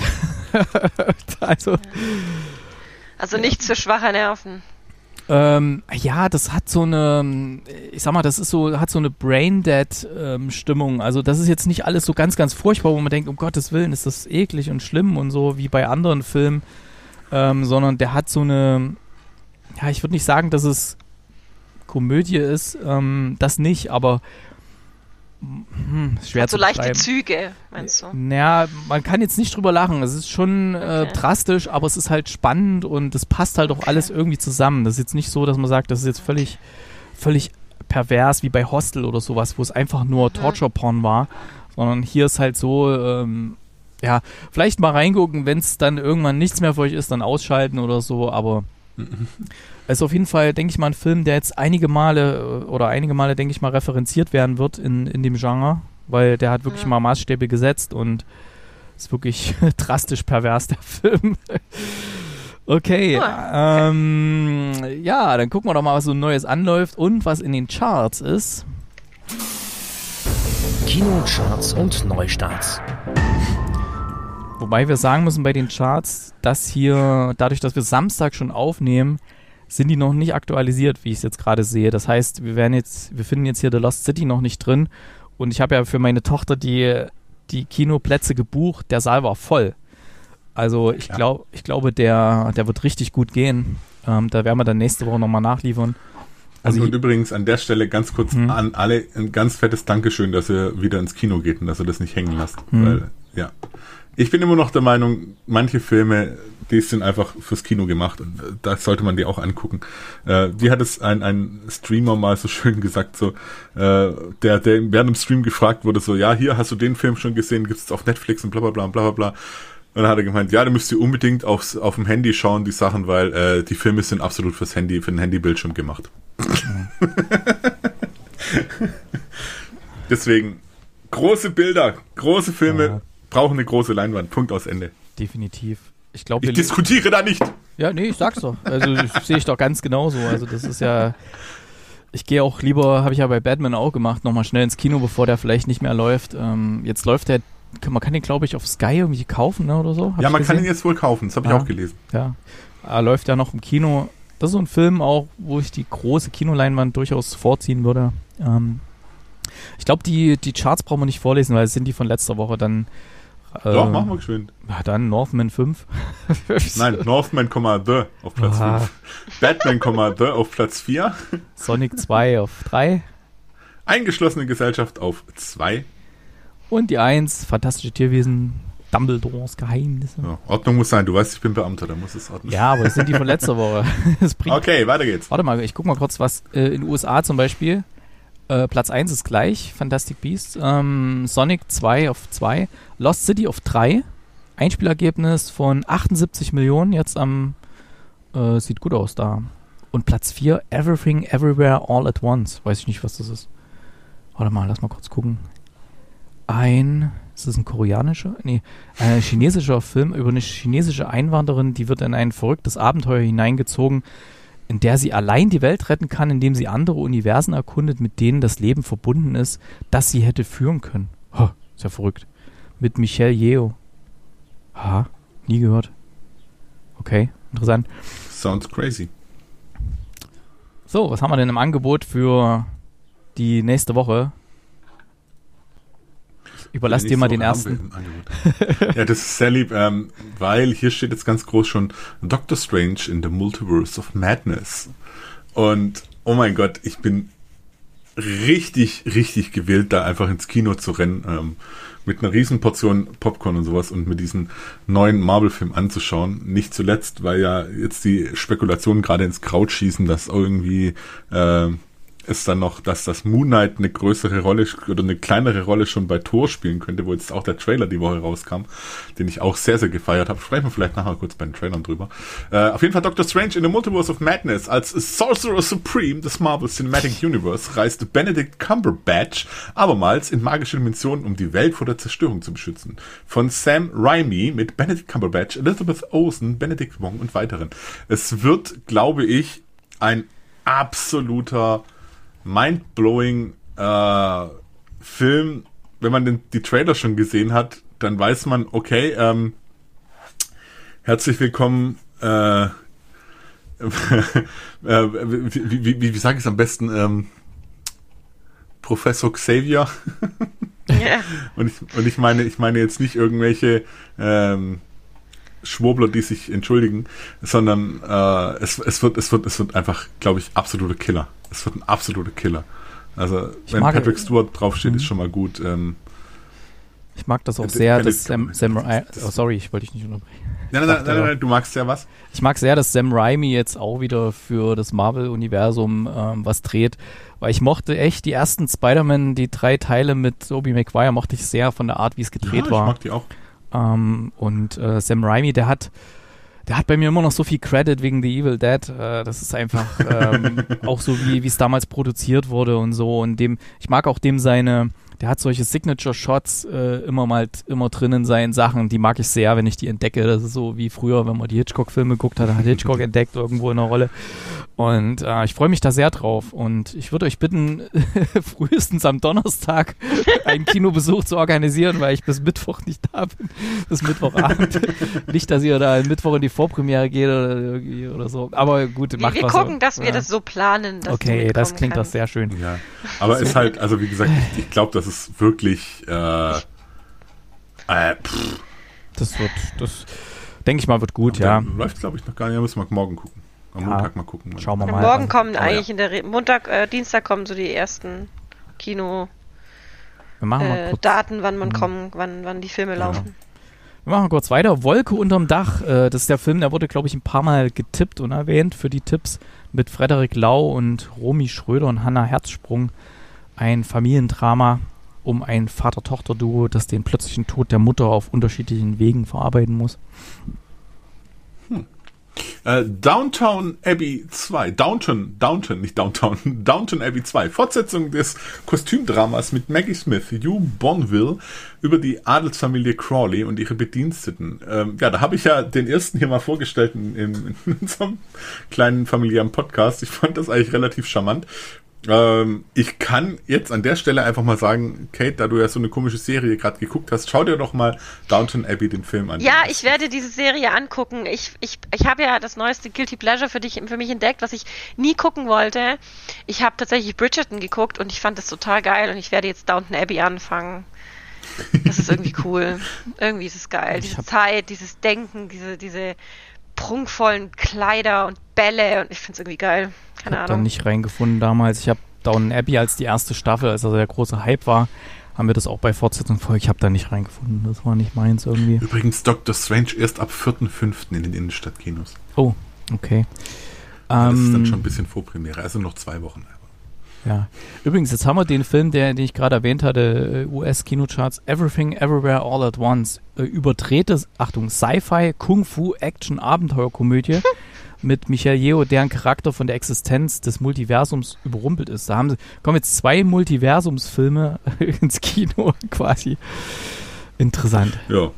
Also nichts für schwache Nerven. Ja, das hat so eine, ich sag mal, hat so eine Braindead-Stimmung. Also das ist jetzt nicht alles so ganz, ganz furchtbar, wo man denkt, um Gottes Willen, ist das eklig und schlimm und so, wie bei anderen Filmen. Sondern der hat so eine, ja, ich würde nicht sagen, dass es Komödie ist, das nicht, aber schwer hat so zu leichte beschreiben. Züge, meinst du? Naja, man kann jetzt nicht drüber lachen, es ist schon drastisch, aber es ist halt spannend und es passt halt auch alles irgendwie zusammen. Das ist jetzt nicht so, dass man sagt, das ist jetzt völlig pervers, wie bei Hostel oder sowas, wo es einfach nur Torture-Porn war, sondern hier ist halt so, ja, vielleicht mal reingucken, wenn es dann irgendwann nichts mehr für euch ist, dann ausschalten oder so, aber es ist auf jeden Fall, denke ich mal, ein Film, der jetzt einige Male, denke ich mal, referenziert werden wird in dem Genre, weil der hat wirklich mal Maßstäbe gesetzt und ist wirklich drastisch pervers, der Film. Okay, ja, dann gucken wir doch mal, was so Neues anläuft und was in den Charts ist. Kinocharts und Neustarts. Wobei wir sagen müssen bei den Charts, dass hier, dadurch, dass wir Samstag schon aufnehmen, sind die noch nicht aktualisiert, wie ich es jetzt gerade sehe. Das heißt, wir finden jetzt hier The Lost City noch nicht drin. Und ich habe ja für meine Tochter die Kinoplätze gebucht. Der Saal war voll. Also ich glaube, der wird richtig gut gehen. Da werden wir dann nächste Woche nochmal nachliefern. Also und übrigens an der Stelle ganz kurz an alle ein ganz fettes Dankeschön, dass ihr wieder ins Kino geht und dass ihr das nicht hängen lasst. Weil, ja. Ich bin immer noch der Meinung, manche Filme, die sind einfach fürs Kino gemacht und da sollte man die auch angucken. Wie hat es ein Streamer mal so schön gesagt, so der während dem Stream gefragt wurde, so, ja, hier, hast du den Film schon gesehen, gibt es auf Netflix und bla bla bla bla bla. Und dann hat er gemeint, ja, da müsst ihr unbedingt auf dem Handy schauen, die Sachen, weil die Filme sind absolut für den Handybildschirm gemacht. Deswegen, große Bilder, große Filme brauchen eine große Leinwand. Punkt, aus Ende. Definitiv. Ich diskutiere da nicht. Ja, nee, ich sag's doch. Also sehe ich doch ganz genauso. Also das ist ja, ich gehe auch lieber, habe ich ja bei Batman auch gemacht, nochmal schnell ins Kino, bevor der vielleicht nicht mehr läuft. Jetzt läuft der, man kann den, glaube ich, auf Sky irgendwie kaufen, ne, oder so. Ja, man kann ihn jetzt wohl kaufen, das habe ich auch gelesen. Ja, läuft ja noch im Kino. Das ist so ein Film auch, wo ich die große Kinoleinwand durchaus vorziehen würde. Ich glaube, die Charts brauchen wir nicht vorlesen, weil es sind die von letzter Woche dann. Doch, machen wir geschwind. Ja, dann Northman 5. Nein, Northman, The auf Platz 5. Batman, The auf Platz 4. Sonic 2 auf 3. Eingeschlossene Gesellschaft auf 2. Und die 1, Fantastische Tierwesen, Dumbledores Geheimnisse. Ja, Ordnung muss sein, du weißt, ich bin Beamter, da muss es ordnen. Ja, aber das sind die von letzter Woche. Okay, weiter geht's. Warte mal, ich guck mal kurz, was in den USA zum Beispiel. Platz 1 ist gleich, Fantastic Beasts. Sonic 2 auf 2. Lost City auf 3. Einspielergebnis von 78 Millionen, jetzt sieht gut aus da. Und Platz 4, Everything Everywhere All at Once. Weiß ich nicht, was das ist. Warte mal, lass mal kurz gucken. ist das ein koreanischer? Nee, ein chinesischer Film über eine chinesische Einwanderin, die wird in ein verrücktes Abenteuer hineingezogen, in der sie allein die Welt retten kann, indem sie andere Universen erkundet, mit denen das Leben verbunden ist, das sie hätte führen können. Ist ja verrückt. Mit Michelle Yeoh. Nie gehört. Okay, interessant. Sounds crazy. So, was haben wir denn im Angebot für die nächste Woche? Ich überlasse dir mal den ersten. Ja, das ist sehr lieb, weil hier steht jetzt ganz groß schon Doctor Strange in the Multiverse of Madness. Und, oh mein Gott, ich bin richtig, richtig gewillt, da einfach ins Kino zu rennen, mit einer riesen Portion Popcorn und sowas und mir diesen neuen Marvel-Film anzuschauen. Nicht zuletzt, weil ja jetzt die Spekulationen gerade ins Kraut schießen, dass irgendwie ist dann noch, dass das Moon Knight eine größere Rolle oder eine kleinere Rolle schon bei Thor spielen könnte, wo jetzt auch der Trailer die Woche rauskam, den ich auch sehr, sehr gefeiert habe. Sprechen wir vielleicht nachher kurz bei den Trailern drüber. Auf jeden Fall Doctor Strange in the Multiverse of Madness. Als Sorcerer Supreme des Marvel Cinematic Universe reist Benedict Cumberbatch abermals in magische Dimensionen, um die Welt vor der Zerstörung zu beschützen. Von Sam Raimi mit Benedict Cumberbatch, Elizabeth Olsen, Benedict Wong und weiteren. Es wird, glaube ich, ein absoluter mindblowing Film. Wenn man die Trailer schon gesehen hat, dann weiß man, okay, herzlich willkommen, wie sage ich es am besten, Professor Xavier. Yeah. Und ich meine jetzt nicht irgendwelche Schwurbler, die sich entschuldigen, sondern es wird einfach, glaube ich, absolute Killer. Es wird ein absoluter Killer. Also, wenn Patrick Stewart draufsteht, ist schon mal gut. Ich mag das auch sehr, dass Sam Raimi... Oh, sorry, ich wollte dich nicht unterbrechen. Nein, du magst ja was? Ich mag sehr, dass Sam Raimi jetzt auch wieder für das Marvel-Universum was dreht, weil ich mochte echt die ersten Spider-Man, die 3 Teile mit Tobey Maguire, mochte ich sehr von der Art, wie es gedreht war. Ich mag die auch. Und Sam Raimi, der hat bei mir immer noch so viel Credit wegen The Evil Dead. Das ist einfach auch so, wie es damals produziert wurde und so. Und ich mag auch der hat solche Signature-Shots immer drin in seinen Sachen. Die mag ich sehr, wenn ich die entdecke. Das ist so wie früher, wenn man die Hitchcock-Filme geguckt hat, Hitchcock entdeckt irgendwo in der Rolle. Und ich freue mich da sehr drauf. Und ich würde euch bitten, frühestens am Donnerstag einen Kinobesuch zu organisieren, weil ich bis Mittwoch nicht da bin. Bis Mittwochabend. Nicht, dass ihr da Mittwoch in die Vorpremiere geht oder so. Aber gut, macht was. Wir gucken, dass wir das so planen. Dass okay, das klingt doch sehr schön. Ja, aber ist halt, also wie gesagt, ich glaube, das ist wirklich das denke ich mal, wird gut, ja. Läuft, glaube ich, noch gar nicht. Da müssen wir morgen gucken. Am Montag mal gucken. Schauen wir mal. Morgen kommen eigentlich Dienstag kommen so die ersten Daten, wann die Filme laufen. Wir machen kurz weiter. Wolke unterm Dach, das ist der Film, der wurde, glaube ich, ein paar Mal getippt und erwähnt für die Tipps mit Frederik Lau und Romy Schröder und Hannah Herzsprung. Ein Familiendrama um ein Vater-Tochter-Duo, das den plötzlichen Tod der Mutter auf unterschiedlichen Wegen verarbeiten muss. Downton Abbey 2. Downton Abbey 2. Fortsetzung des Kostümdramas mit Maggie Smith, Hugh Bonneville über die Adelsfamilie Crawley und ihre Bediensteten. Da habe ich ja den ersten hier mal vorgestellt in unserem kleinen familiären Podcast. Ich fand das eigentlich relativ charmant. Ich kann jetzt an der Stelle einfach mal sagen, Kate, da du ja so eine komische Serie gerade geguckt hast, schau dir doch mal Downton Abbey den Film an. Ja, ich werde diese Serie angucken. Ich habe ja das neueste Guilty Pleasure für mich entdeckt, was ich nie gucken wollte. Ich habe tatsächlich Bridgerton geguckt und ich fand das total geil und ich werde jetzt Downton Abbey anfangen. Das ist irgendwie cool. Irgendwie ist es geil. Diese Zeit, dieses Denken, diese prunkvollen Kleider und Bälle und ich finde es irgendwie geil. Keine Ahnung. Ich habe da nicht reingefunden damals. Ich habe Downton Abbey als die erste Staffel, als der große Hype war, haben wir das auch bei Fortsetzung verfolgt. Ich habe da nicht reingefunden. Das war nicht meins irgendwie. Übrigens Doctor Strange erst ab 4.5. in den Innenstadtkinos. Oh, okay. Das ist dann schon ein bisschen Vorpremiere, also noch 2 Wochen. Ja. Übrigens, jetzt haben wir den Film, den ich gerade erwähnt hatte, US-Kinocharts, Everything, Everywhere, All at Once. Überdrehte, Achtung, Sci-Fi, Kung-Fu, Action, Abenteuerkomödie. mit Michael Yeoh, deren Charakter von der Existenz des Multiversums überrumpelt ist. Da kommen jetzt 2 Multiversumsfilme ins Kino quasi. Interessant. Ja.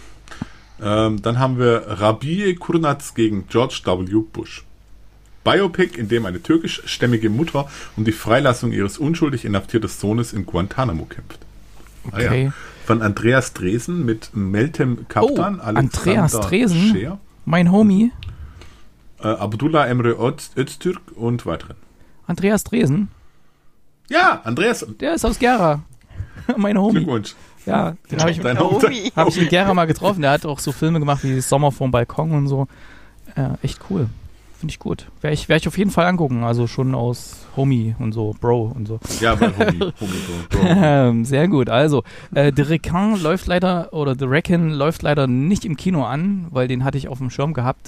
Dann haben wir Rabie Kurnaz gegen George W. Bush. Biopic, in dem eine türkischstämmige Mutter um die Freilassung ihres unschuldig inhaftierten Sohnes in Guantanamo kämpft. Okay. Ja. Von Andreas Dresen mit Meltem Kaptan, Andreas Dresen, Scheer, mein Homie. Abdullah Emre Öztürk und weiteren. Andreas Dresen? Ja, Andreas. Der ist aus Gera. Mein Homie. Glückwunsch. Ja, den habe ich in Gera mal getroffen. Der hat auch so Filme gemacht wie Sommer vorm Balkon und so. Echt cool. Finde ich gut. Werde ich auf jeden Fall angucken. Also schon aus Homie und so, Bro und so. Ja, bei Homie Bro. Sehr gut. Also, The Requin läuft leider nicht im Kino an, weil den hatte ich auf dem Schirm gehabt.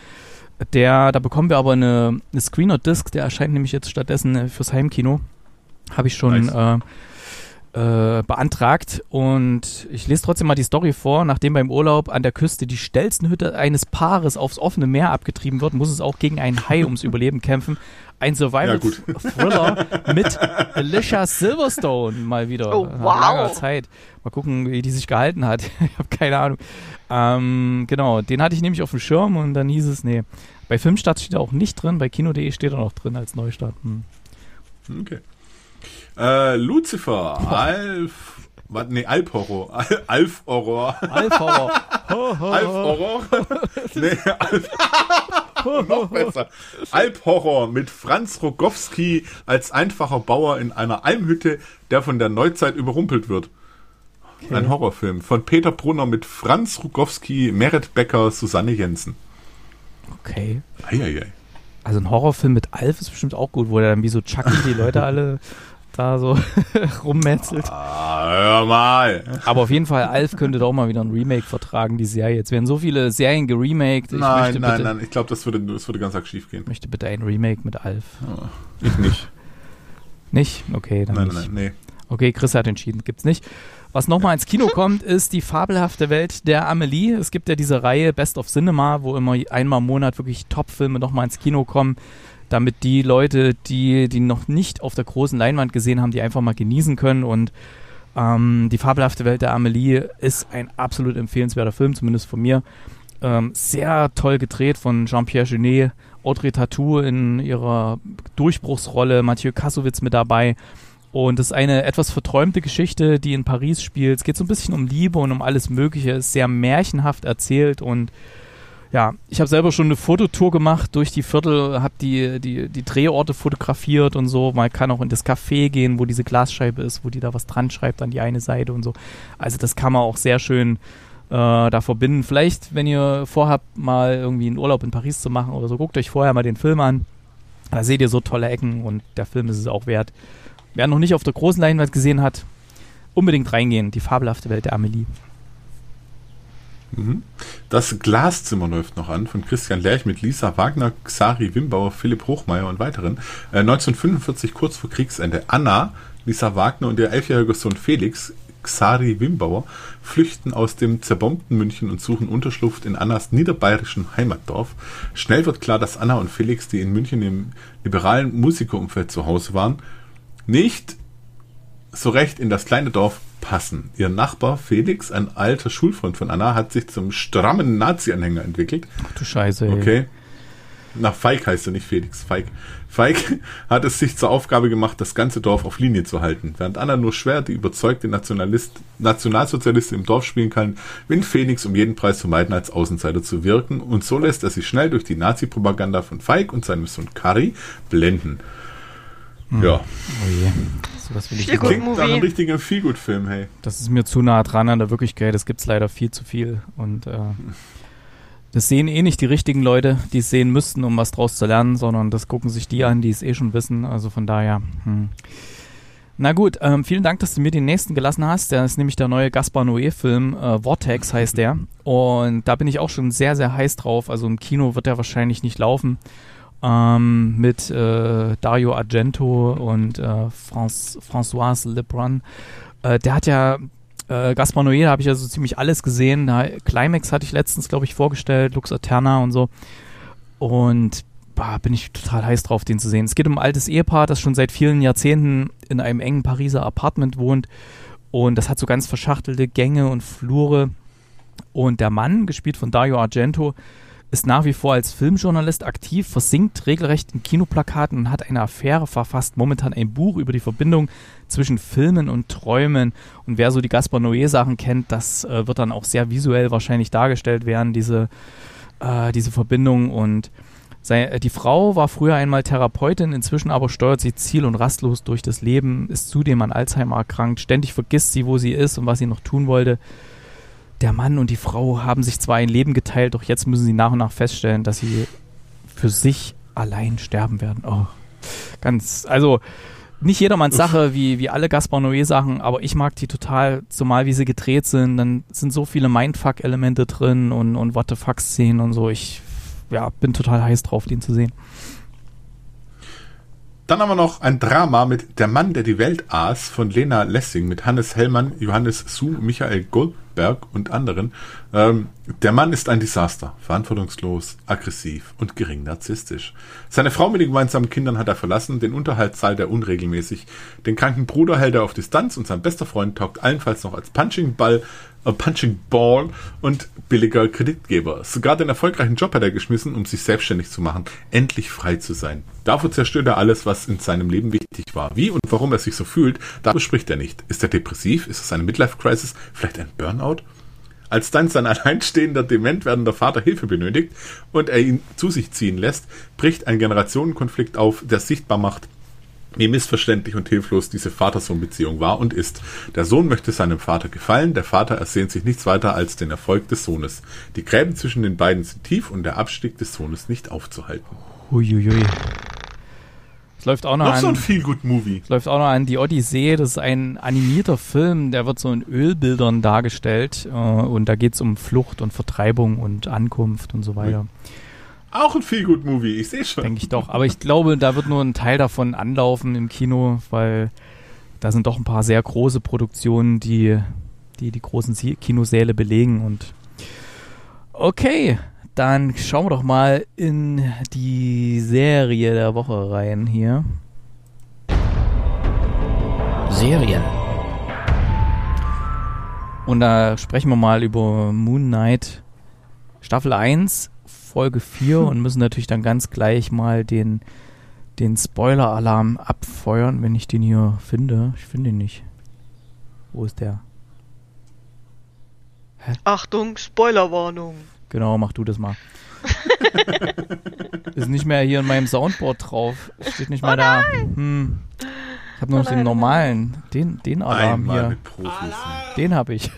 Da bekommen wir aber eine Screener-Disc, der erscheint nämlich jetzt stattdessen fürs Heimkino. Habe ich schon beantragt, und ich lese trotzdem mal die Story vor. Nachdem beim Urlaub an der Küste die Stelzenhütte eines Paares aufs offene Meer abgetrieben wird, muss es auch gegen einen Hai ums Überleben kämpfen. Ein Survival-Thriller mit Alicia Silverstone mal wieder. Oh, nach wow. langer Zeit. Mal gucken, wie die sich gehalten hat. Ich habe keine Ahnung. Genau, den hatte ich nämlich auf dem Schirm, und dann hieß es, nee. Bei Filmstart steht er auch nicht drin, bei Kino.de steht er noch drin als Neustart. Okay. Lucifer, Alp-Horror. Alf-Horror. Alf-Horror. Alf-Horror. Nee, noch besser. Alp-Horror mit Franz Rogowski als einfacher Bauer in einer Almhütte, der von der Neuzeit überrumpelt wird. Okay. Ein Horrorfilm von Peter Brunner mit Franz Rogowski, Merit Becker, Susanne Jensen. Okay. Eieiei. Also ein Horrorfilm mit Alf ist bestimmt auch gut, wo er dann wie so Chucky die Leute alle da so rummetzelt. Hör mal. Aber auf jeden Fall, Alf könnte doch mal wieder ein Remake vertragen, die Serie. Jetzt werden so viele Serien geremaked. Nein. Ich glaube, das würde ganz arg schief gehen. Ich möchte bitte ein Remake mit Alf. Oh, ich nicht. Nicht? Okay, dann nicht. Nein, nee. Okay, Chris hat entschieden, gibt's nicht. Was nochmal ins Kino kommt, ist die fabelhafte Welt der Amelie. Es gibt ja diese Reihe Best of Cinema, wo immer einmal im Monat wirklich Top-Filme nochmal ins Kino kommen, damit die Leute, die noch nicht auf der großen Leinwand gesehen haben, die einfach mal genießen können. Und die fabelhafte Welt der Amelie ist ein absolut empfehlenswerter Film, zumindest von mir. Sehr toll gedreht von Jean-Pierre Jeunet, Audrey Tautou in ihrer Durchbruchsrolle, Mathieu Kassovitz mit dabei. Und das ist eine etwas verträumte Geschichte, die in Paris spielt. Es geht so ein bisschen um Liebe und um alles Mögliche. Es ist sehr märchenhaft erzählt, und ja, ich habe selber schon eine Fototour gemacht durch die Viertel, habe die Drehorte fotografiert und so. Man kann auch in das Café gehen, wo diese Glasscheibe ist, wo die da was dran schreibt an die eine Seite und so. Also das kann man auch sehr schön da verbinden. Vielleicht, wenn ihr vorhabt, mal irgendwie einen Urlaub in Paris zu machen oder so, guckt euch vorher mal den Film an. Da seht ihr so tolle Ecken, und der Film ist es auch wert. Wer noch nicht auf der großen Leinwand gesehen hat, unbedingt reingehen. Die fabelhafte Welt der Amelie. Das Glaszimmer läuft noch an, von Christian Lerch mit Lisa Wagner, Xari Wimbauer, Philipp Hochmeier und weiteren. 1945, kurz vor Kriegsende. Anna, Lisa Wagner und ihr 11-jähriger Sohn Felix, Xari Wimbauer, flüchten aus dem zerbombten München und suchen Unterschlupf in Annas niederbayerischen Heimatdorf. Schnell wird klar, dass Anna und Felix, die in München im liberalen Musikerumfeld zu Hause waren, nicht so recht in das kleine Dorf passen. Ihr Nachbar Felix, ein alter Schulfreund von Anna, hat sich zum strammen Nazi-Anhänger entwickelt. Ach du Scheiße, ey. Okay. Nach Feig heißt er, nicht Felix. Feig hat es sich zur Aufgabe gemacht, das ganze Dorf auf Linie zu halten. Während Anna nur schwer die überzeugte Nationalsozialistin im Dorf spielen kann, will Felix um jeden Preis vermeiden, als Außenseiter zu wirken, und so lässt er sich schnell durch die Nazi-Propaganda von Feig und seinem Sohn Kari blenden. Ja. Oh je. So will ich Viel Klingt Movie. nach einem richtigen Feelgood-Film, hey. Das ist mir zu nah dran an der Wirklichkeit. Das gibt's leider viel zu viel. Und das sehen eh nicht die richtigen Leute, die es sehen müssten, um was draus zu lernen, sondern das gucken sich die an, die es eh schon wissen. Also von daher. Na gut, vielen Dank, dass du mir den nächsten gelassen hast. Der ist nämlich der neue Gaspar Noé-Film. Vortex heißt der. Und da bin ich auch schon sehr, sehr heiß drauf. Also im Kino wird der wahrscheinlich nicht laufen. Mit Dario Argento und Françoise Lebrun. Der hat ja Gaspar Noé, da habe ich ja so ziemlich alles gesehen. Climax hatte ich letztens, glaube ich, vorgestellt, Lux Aeterna und so. Und bin ich total heiß drauf, den zu sehen. Es geht um ein altes Ehepaar, das schon seit vielen Jahrzehnten in einem engen Pariser Apartment wohnt. Und das hat so ganz verschachtelte Gänge und Flure. Und der Mann, gespielt von Dario Argento, ist nach wie vor als Filmjournalist aktiv, versinkt regelrecht in Kinoplakaten und hat eine Affäre, verfasst momentan ein Buch über die Verbindung zwischen Filmen und Träumen. Und wer so die Gaspar Noé-Sachen kennt, das wird dann auch sehr visuell wahrscheinlich dargestellt werden, diese Verbindung. Und die Frau war früher einmal Therapeutin, inzwischen aber steuert sie ziel- und rastlos durch das Leben, ist zudem an Alzheimer erkrankt, ständig vergisst sie, wo sie ist und was sie noch tun wollte. Der Mann und die Frau haben sich zwar ein Leben geteilt, doch jetzt müssen sie nach und nach feststellen, dass sie für sich allein sterben werden. Oh, also nicht jedermanns Sache, wie alle Gaspar Noé-Sachen, aber ich mag die total, zumal wie sie gedreht sind. Dann sind so viele Mindfuck-Elemente drin und What-the-fuck-Szenen und so. Ich bin total heiß drauf, den zu sehen. Dann haben wir noch ein Drama mit Der Mann, der die Welt aß von Lena Lessing mit Hannes Hellmann, Johannes Su, Michael Goldberg und anderen. Der Mann ist ein Desaster, verantwortungslos, aggressiv und gering narzisstisch. Seine Frau mit den gemeinsamen Kindern hat er verlassen, den Unterhalt zahlt er unregelmäßig, den kranken Bruder hält er auf Distanz und sein bester Freund taugt allenfalls noch als Punching Ball und billiger Kreditgeber. Sogar den erfolgreichen Job hat er geschmissen, um sich selbstständig zu machen, endlich frei zu sein. Dafür zerstört er alles, was in seinem Leben wichtig war. Wie und warum er sich so fühlt, darüber spricht er nicht. Ist er depressiv? Ist es eine Midlife-Crisis? Vielleicht ein Burnout? Als dann sein alleinstehender, dement werdender Vater Hilfe benötigt und er ihn zu sich ziehen lässt, bricht ein Generationenkonflikt auf, der sichtbar macht, wie missverständlich und hilflos diese Vater-Sohn-Beziehung war und ist. Der Sohn möchte seinem Vater gefallen, der Vater ersehnt sich nichts weiter als den Erfolg des Sohnes. Die Gräben zwischen den beiden sind tief und der Abstieg des Sohnes nicht aufzuhalten. Huiuiui. Es läuft auch noch so ein Feel-Good-Movie. Es läuft auch noch an Die Odyssee, das ist ein animierter Film, der wird so in Ölbildern dargestellt und da geht es um Flucht und Vertreibung und Ankunft und so weiter. Auch ein Feel-Good-Movie, ich sehe schon. Denke ich doch, aber ich glaube, da wird nur ein Teil davon anlaufen im Kino, weil da sind doch ein paar sehr große Produktionen, die großen Kinosäle belegen. Und okay, dann schauen wir doch mal in die Serie der Woche rein hier. Serien. Und da sprechen wir mal über Moon Knight Staffel 1, Folge 4 und müssen natürlich dann ganz gleich mal den Spoiler-Alarm abfeuern, wenn ich den hier finde. Ich finde ihn nicht. Wo ist der? Hä? Achtung, Spoilerwarnung. Genau, mach du das mal. Ist nicht mehr hier in meinem Soundboard drauf. Steht nicht mehr da. Ich habe nur noch den normalen, den Alarm einmal hier. Mit Profis. Den habe ich.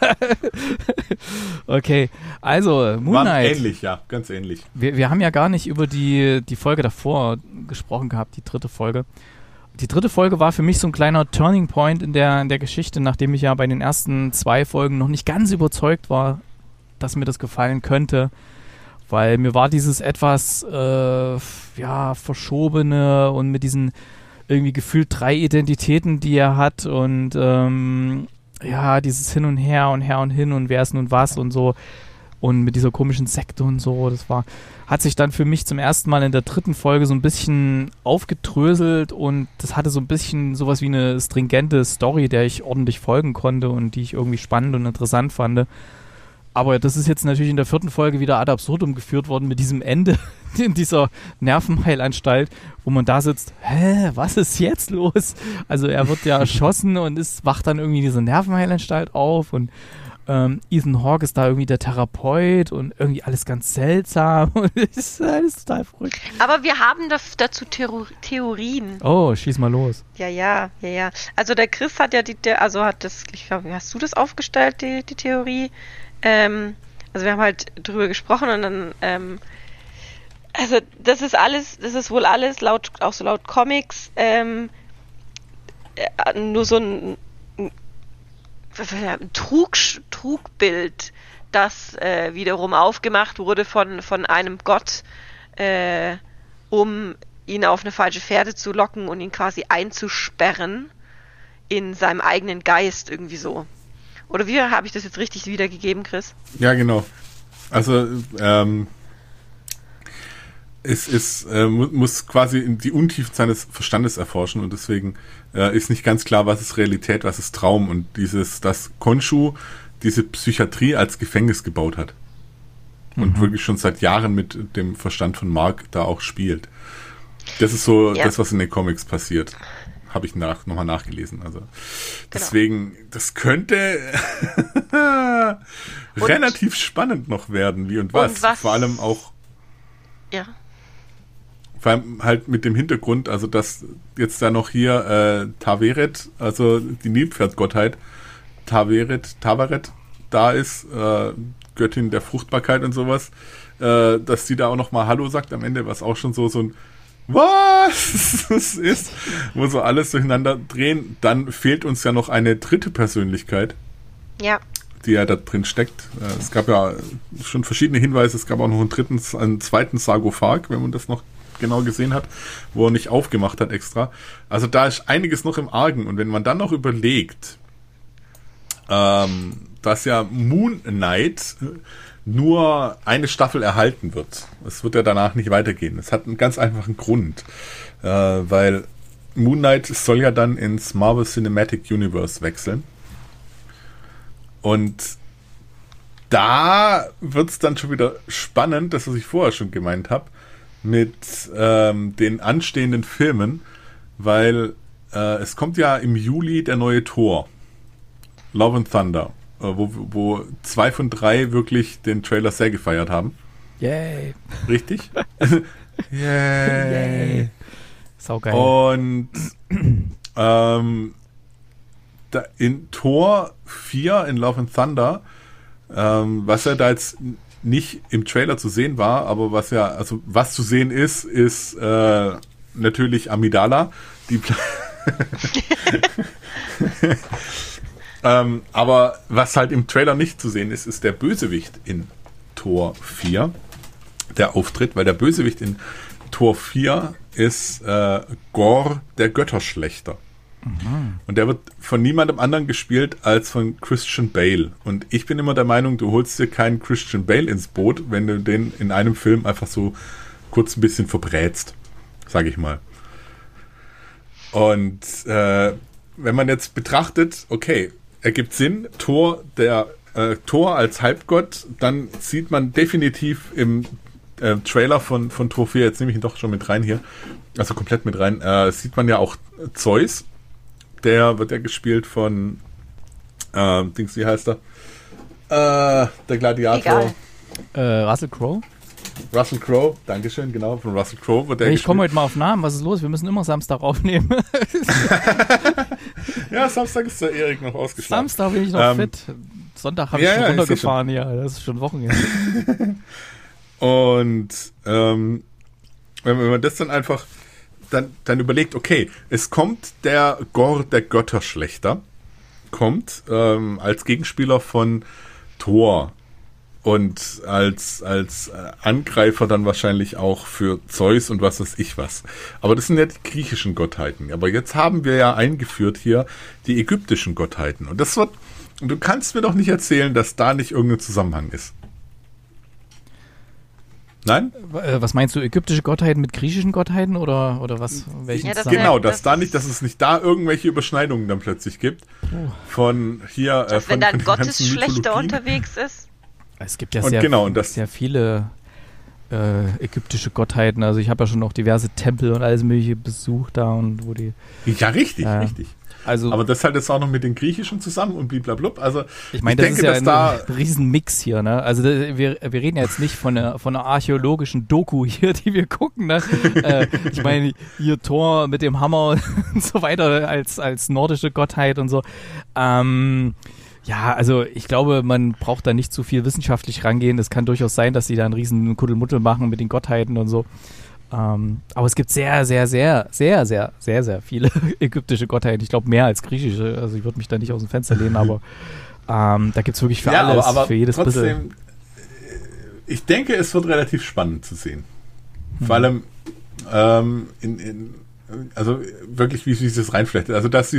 Okay, also Moon Knight. Ähnlich, ja, ganz ähnlich. Wir haben ja gar nicht über die Folge davor gesprochen gehabt, die dritte Folge. Die dritte Folge war für mich so ein kleiner Turning Point in der Geschichte, nachdem ich ja bei den ersten 2 Folgen noch nicht ganz überzeugt war, dass mir das gefallen könnte. Weil mir war dieses etwas verschobene und mit diesen irgendwie gefühlt 3 Identitäten, die er hat und dieses Hin und Her und Her und Hin und wer ist nun was und so und mit dieser komischen Sekte und so, hat sich dann für mich zum ersten Mal in der dritten Folge so ein bisschen aufgedröselt und das hatte so ein bisschen sowas wie eine stringente Story, der ich ordentlich folgen konnte und die ich irgendwie spannend und interessant fand. Aber das ist jetzt natürlich in der 4. Folge wieder ad absurdum geführt worden mit diesem Ende in dieser Nervenheilanstalt, wo man da sitzt, was ist jetzt los? Also er wird ja erschossen und wacht dann irgendwie in dieser Nervenheilanstalt auf und Ethan Hawke ist da irgendwie der Therapeut und irgendwie alles ganz seltsam und das ist alles total verrückt. Aber wir haben dazu Theorien. Oh, schieß mal los. Ja. Also der Chris hat ja hast du das aufgestellt, die Theorie? Also wir haben halt drüber gesprochen und dann, also das ist wohl alles laut Comics, nur so ein Trugbild, das wiederum aufgemacht wurde von einem Gott, um ihn auf eine falsche Fährte zu locken und ihn quasi einzusperren in seinem eigenen Geist irgendwie so. Oder wie habe ich das jetzt richtig wiedergegeben, Chris? Ja, genau. Also, muss quasi in die Untiefen seines Verstandes erforschen und deswegen ist nicht ganz klar, was ist Realität, was ist Traum und dass Khonshu diese Psychiatrie als Gefängnis gebaut hat und wirklich schon seit Jahren mit dem Verstand von Mark da auch spielt. Das ist so das, was in den Comics passiert. Habe ich nochmal nachgelesen. Also deswegen, das könnte relativ spannend noch werden, wie und was. Vor allem auch vor allem halt mit dem Hintergrund, also dass jetzt da noch hier Taweret, also die Nilpferdgottheit Taweret da ist, Göttin der Fruchtbarkeit und sowas, dass die da auch noch mal Hallo sagt am Ende, was auch schon so ein was das ist, wo so alles durcheinander drehen. Dann fehlt uns ja noch eine dritte Persönlichkeit, die ja da drin steckt. Es gab ja schon verschiedene Hinweise, es gab auch noch einen zweiten Sarkophag, wenn man das noch genau gesehen hat, wo er nicht aufgemacht hat extra. Also da ist einiges noch im Argen und wenn man dann noch überlegt, dass ja Moon Knight nur eine Staffel erhalten wird. Es wird ja danach nicht weitergehen. Es hat einen ganz einfachen Grund, weil Moon Knight soll ja dann ins Marvel Cinematic Universe wechseln. Und da wird es dann schon wieder spannend, das was ich vorher schon gemeint habe, mit den anstehenden Filmen, weil es kommt ja im Juli der neue Thor, Love and Thunder, wo 2 von 3 wirklich den Trailer sehr gefeiert haben. Yay. Richtig? Yay. Saugeil. Und in Thor 4 in Love and Thunder, was ja da jetzt nicht im Trailer zu sehen war, aber was zu sehen ist natürlich Amidala, die aber was halt im Trailer nicht zu sehen ist der Bösewicht in Thor 4, der auftritt, weil der Bösewicht in Thor 4 ist Gorr, der Götterschlechter. Und der wird von niemandem anderen gespielt als von Christian Bale. Und ich bin immer der Meinung, du holst dir keinen Christian Bale ins Boot, wenn du den in einem Film einfach so kurz ein bisschen verbrätst, sage ich mal. Und wenn man jetzt betrachtet, okay, ergibt Sinn, Thor als Halbgott, dann sieht man definitiv im Trailer von Thor 4, jetzt nehme ich ihn doch schon mit rein hier, also komplett mit rein, sieht man ja auch Zeus, der wird ja gespielt von wie heißt er? Der Gladiator. Russell Crowe. Russell Crowe, dankeschön, genau, von Russell Crowe wird der Ich komme heute mal auf Namen, was ist los? Wir müssen immer Samstag aufnehmen. Ja, Samstag ist der Erik noch ausgeschlafen. Samstag bin ich noch fit. Sonntag habe ich schon runtergefahren, das ist schon Wochen her. Und wenn man das dann einfach dann überlegt, okay, es kommt der Gorr, der Götterschlechter, kommt als Gegenspieler von Thor und als Angreifer dann wahrscheinlich auch für Zeus und was weiß ich was. Aber das sind ja die griechischen Gottheiten. Aber jetzt haben wir ja eingeführt hier die ägyptischen Gottheiten. Und du kannst mir doch nicht erzählen, dass da nicht irgendein Zusammenhang ist. Nein? Was meinst du, ägyptische Gottheiten mit griechischen Gottheiten oder was? Genau, dass es nicht da irgendwelche Überschneidungen dann plötzlich gibt. Von hier. Wenn da ein Gottesschlechter unterwegs ist. Es gibt ja sehr viele ägyptische Gottheiten. Also ich habe ja schon noch diverse Tempel und alles mögliche besucht da und wo die. Ja, richtig. Also, aber das halt jetzt auch noch mit den Griechischen zusammen und blablabla. Also ich meine, das ist ja ein Riesenmix hier, ne? Also wir reden ja jetzt nicht von einer archäologischen Doku hier, die wir gucken, ne? Ich meine, hier Thor mit dem Hammer und so weiter als nordische Gottheit und so. Ja, also ich glaube, man braucht da nicht zu viel wissenschaftlich rangehen. Es kann durchaus sein, dass sie da einen riesen Kuddelmuddel machen mit den Gottheiten und so. Aber es gibt sehr, sehr, sehr, sehr, sehr, sehr, sehr viele ägyptische Gottheiten. Ich glaube, mehr als griechische. Also ich würde mich da nicht aus dem Fenster lehnen, aber da gibt es wirklich für alles, aber für jedes trotzdem, bisschen. Ich denke, es wird relativ spannend zu sehen. Vor allem also wirklich, wie sich das reinflechtet. Also dass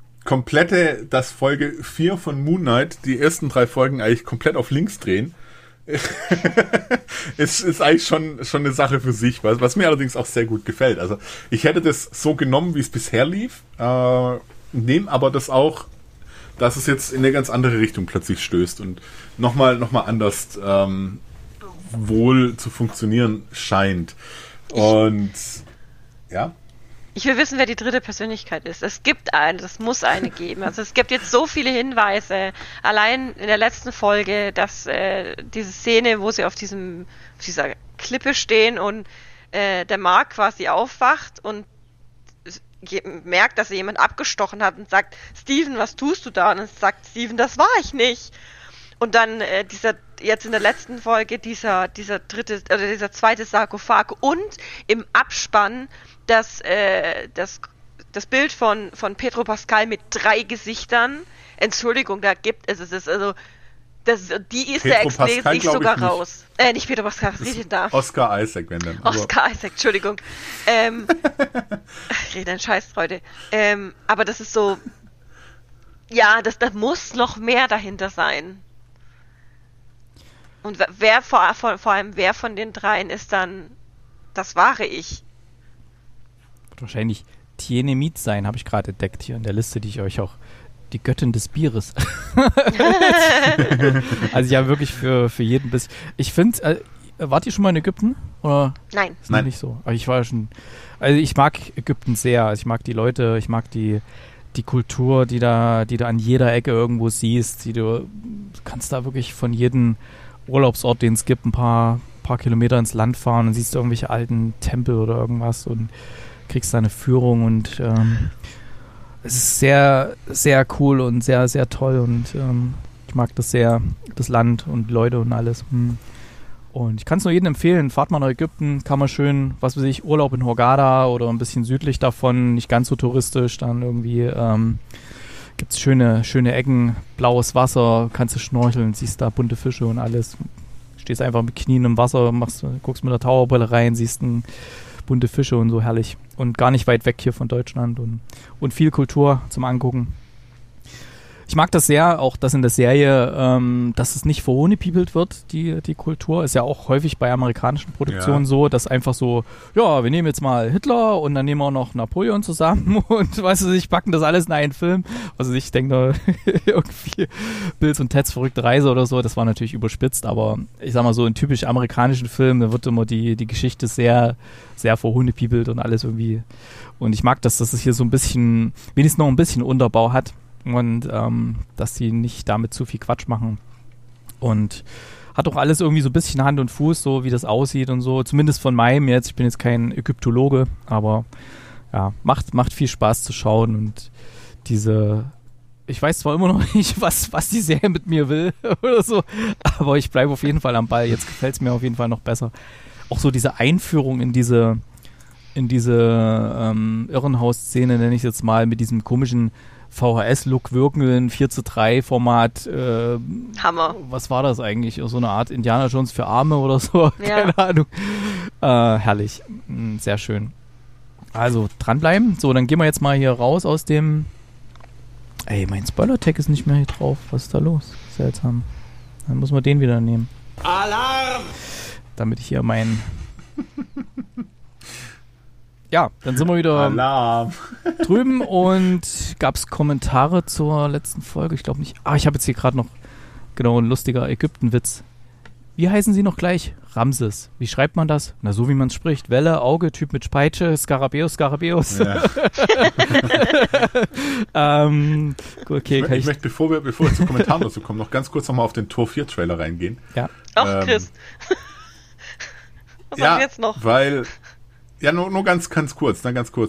dass Folge 4 von Moon Knight die ersten 3 Folgen eigentlich komplett auf links drehen, es ist eigentlich schon eine Sache für sich, was mir allerdings auch sehr gut gefällt. Also ich hätte das so genommen, wie es bisher lief, nehme aber das auch, dass es jetzt in eine ganz andere Richtung plötzlich stößt und nochmal anders wohl zu funktionieren scheint. Und ja. Ich will wissen, wer die dritte Persönlichkeit ist. Es gibt eine, es muss eine geben. Also es gibt jetzt so viele Hinweise, allein in der letzten Folge, dass diese Szene, wo sie auf dieser Klippe stehen und der Mark quasi aufwacht und merkt, dass er jemand abgestochen hat und sagt, Steven, was tust du da? Und dann sagt Steven, das war ich nicht. Und dann jetzt in der letzten Folge dieser zweite Sarkophag und im Abspann das Bild von Pedro Pascal mit 3 Gesichtern. Entschuldigung, da gibt es die ist der lese ich sogar raus. Nicht Pedro Pascal, was rede ich da? Oscar Isaac, wenn dann. Oscar Isaac, Entschuldigung. Ich rede einen Scheiß heute. Aber das ist so, ja, da muss noch mehr dahinter sein. Und wer vor allem wer von den 3 ist dann das wahre Ich? Wird wahrscheinlich Tienemit sein, habe ich gerade entdeckt hier in der Liste, die ich euch auch, die Göttin des Bieres. Also ja, wirklich für jeden Biss. Ich finde, wart ihr schon mal in Ägypten? Oder? Nein. Ist noch nicht so. Aber ich war schon, also ich mag Ägypten sehr. Also ich mag die Leute, ich mag die Kultur, die du an jeder Ecke irgendwo siehst. Du kannst da wirklich von jedem Urlaubsort, den es gibt, ein paar Kilometer ins Land fahren und siehst irgendwelche alten Tempel oder irgendwas und kriegst da eine Führung und es ist sehr, sehr cool und sehr, sehr toll und ich mag das sehr, das Land und Leute und alles. Und ich kann es nur jedem empfehlen, fahrt mal nach Ägypten, kann man schön, was weiß ich, Urlaub in Hurghada oder ein bisschen südlich davon, nicht ganz so touristisch, dann irgendwie gibt es schöne Ecken, blaues Wasser, kannst du schnorcheln, siehst da bunte Fische und alles. Stehst einfach mit Knien im Wasser, guckst mit der Taucherbrille rein, siehst bunte Fische und so, herrlich. Und gar nicht weit weg hier von Deutschland und viel Kultur zum Angucken. Ich mag das sehr, auch dass in der Serie, dass es nicht verhohnepiepelt wird, die Kultur. Ist ja auch häufig bei amerikanischen Produktionen so, dass einfach so, ja, wir nehmen jetzt mal Hitler und dann nehmen wir auch noch Napoleon zusammen und weißt du, ich packen das alles in einen Film. Also ich denke irgendwie Bills und Teds verrückte Reise oder so, das war natürlich überspitzt, aber ich sag mal so in typisch amerikanischen Filmen, da wird immer die Geschichte sehr, sehr verhohnepiepelt und alles irgendwie. Und ich mag, dass es hier so ein bisschen, wenigstens noch ein bisschen Unterbau hat. Und dass sie nicht damit zu viel Quatsch machen. Und hat auch alles irgendwie so ein bisschen Hand und Fuß, so wie das aussieht und so. Zumindest von meinem jetzt. Ich bin jetzt kein Ägyptologe, aber ja, macht viel Spaß zu schauen. Und ich weiß zwar immer noch nicht, was die Serie mit mir will oder so, aber ich bleibe auf jeden Fall am Ball. Jetzt gefällt es mir auf jeden Fall noch besser. Auch so diese Einführung in diese Irrenhaus-Szene, nenne ich es jetzt mal, mit diesem komischen VHS-Look wirkenden 4:3 Format. Hammer. Was war das eigentlich? So eine Art Indiana Jones für Arme oder so? Ja. Keine Ahnung. Herrlich. Sehr schön. Also dranbleiben. So, dann gehen wir jetzt mal hier raus aus dem. Ey, mein Spoiler-Tag ist nicht mehr hier drauf. Was ist da los? Seltsam. Dann muss man den wieder nehmen. Alarm! Damit ich hier Ja, dann sind wir wieder Alarm. drüben und gab es Kommentare zur letzten Folge? Ich glaube nicht. Ich habe jetzt hier gerade noch ein lustiger Ägypten-Witz. Wie heißen sie noch gleich? Ramses. Wie schreibt man das? Na, so wie man es spricht. Welle, Auge, Typ mit Peitsche, Skarabäus. Ja. Okay, ich möchte, bevor wir zu Kommentaren dazu kommen, noch ganz kurz nochmal auf den Tor 4 Trailer reingehen. Ja. Ach, Chris. Was haben wir jetzt noch? Weil... Ja, nur ganz kurz,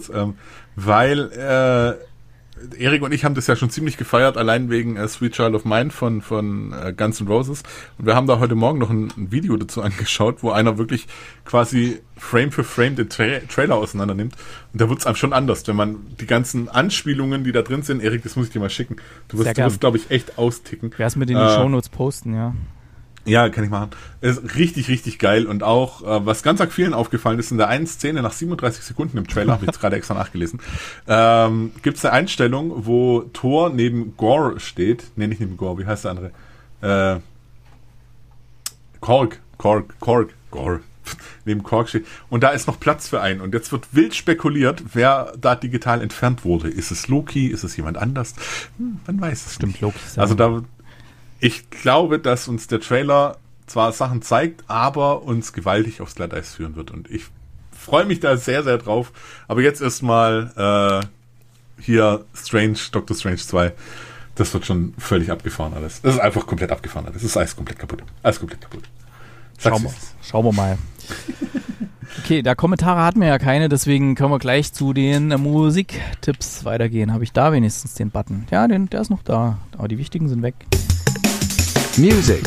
weil Erik und ich haben das ja schon ziemlich gefeiert, allein wegen Sweet Child of Mine von Guns N' Roses. Und wir haben da heute Morgen noch ein Video dazu angeschaut, wo einer wirklich quasi Frame für Frame den Trailer auseinander nimmt. Und da wird es einem schon anders, wenn man die ganzen Anspielungen, die da drin sind, Erik, das muss ich dir mal schicken. Du wirst glaube ich, echt austicken. Wer es mit in die Shownotes posten, ja. Ja, kann ich machen. Ist richtig, richtig geil. Und auch, was ganz arg vielen aufgefallen ist, in der einen Szene nach 37 Sekunden im Trailer, habe ich jetzt gerade extra nachgelesen, gibt es eine Einstellung, wo Thor neben Gore steht. Nee, nicht neben Gore, wie heißt der andere? Korg. Neben Korg steht. Und da ist noch Platz für einen. Und jetzt wird wild spekuliert, wer da digital entfernt wurde. Ist es Loki? Ist es jemand anders? Man weiß es Stimmt, nicht. Loki. Also ich glaube, dass uns der Trailer zwar Sachen zeigt, aber uns gewaltig aufs Glatteis führen wird. Und ich freue mich da sehr, sehr drauf. Aber jetzt erstmal hier Doctor Strange 2. Das wird schon völlig abgefahren alles. Das ist einfach komplett abgefahren alles. Das ist alles komplett kaputt. Schauen wir mal. Okay, da Kommentare hatten wir ja keine, deswegen können wir gleich zu den Musiktipps weitergehen. Habe ich da wenigstens den Button? Ja, der ist noch da, aber die wichtigen sind weg. Music.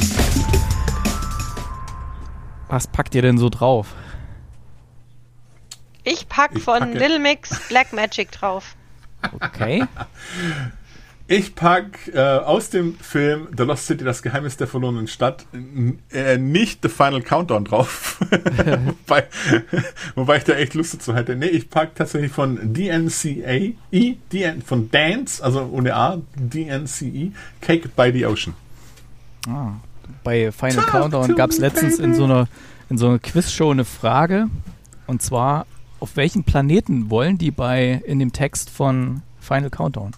Was packt ihr denn so drauf? Ich packe Little Mix Black Magic drauf. Okay. Ich packe aus dem Film The Lost City, das Geheimnis der verlorenen Stadt, nicht The Final Countdown drauf. wobei ich da echt Lust dazu hätte. Nee, ich packe tatsächlich von DNCE, von Dance, also ohne A, DNCE, Cake by the Ocean. Bei Final Countdown gab es letztens in so einer Quizshow eine Frage, und zwar, auf welchen Planeten wollen die in dem Text von Final Countdown?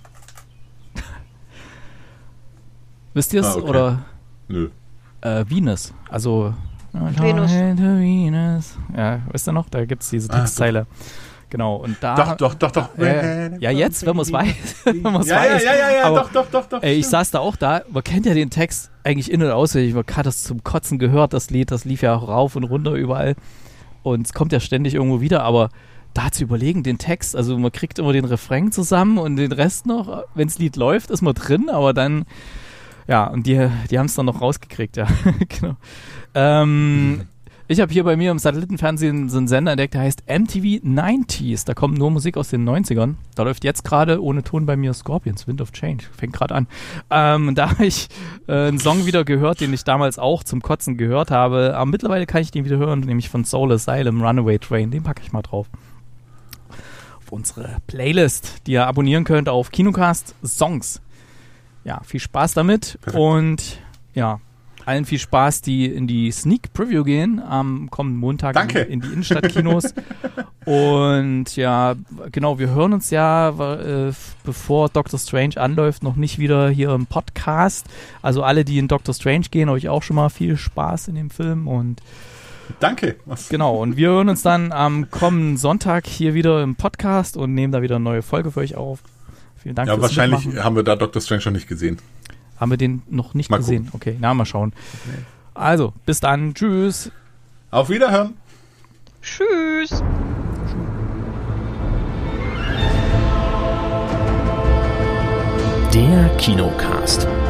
Wisst ihr es? Okay. Oder? Nö. Venus. Also Venus. Venus. Ja, wisst ihr noch? Da gibt es diese Textzeile. Genau. Und da. Doch. Ja, jetzt, wenn man es weiß. Ja, Aber, doch. Ich saß da auch da. Man kennt ja den Text eigentlich in- und auswendig. Man hat das zum Kotzen gehört, das Lied. Das lief ja auch rauf und runter überall. Und es kommt ja ständig irgendwo wieder. Aber da zu überlegen, den Text, also man kriegt immer den Refrain zusammen und den Rest noch. Wenn das Lied läuft, ist man drin. Aber dann. Ja, und die haben es dann noch rausgekriegt, ja. Genau. Ich habe hier bei mir im Satellitenfernsehen so einen Sender entdeckt, der heißt MTV 90s. Da kommt nur Musik aus den 90ern. Da läuft jetzt gerade ohne Ton bei mir Scorpions, Wind of Change. Fängt gerade an. Da habe ich einen Song wieder gehört, den ich damals auch zum Kotzen gehört habe. Aber mittlerweile kann ich den wieder hören, nämlich von Soul Asylum, Runaway Train. Den packe ich mal drauf. Auf unsere Playlist, die ihr abonnieren könnt auf Kinocast Songs. Ja, viel Spaß damit. Perfekt. Und ja, allen viel Spaß, die in die Sneak Preview gehen am kommenden Montag in die Innenstadtkinos. Und ja, genau, wir hören uns ja, bevor Doctor Strange anläuft, noch nicht wieder hier im Podcast. Also alle, die in Doctor Strange gehen, euch auch schon mal viel Spaß in dem Film. Und danke. Genau, und wir hören uns dann am kommenden Sonntag hier wieder im Podcast und nehmen da wieder eine neue Folge für euch auf. Vielen Dank fürs wahrscheinlich Mitmachen. Haben wir da Doctor Strange noch nicht gesehen. Haben wir den noch nicht gesehen? Gucken. Okay, mal schauen. Okay. Also, bis dann. Tschüss. Auf Wiederhören. Tschüss. Der Kinocast.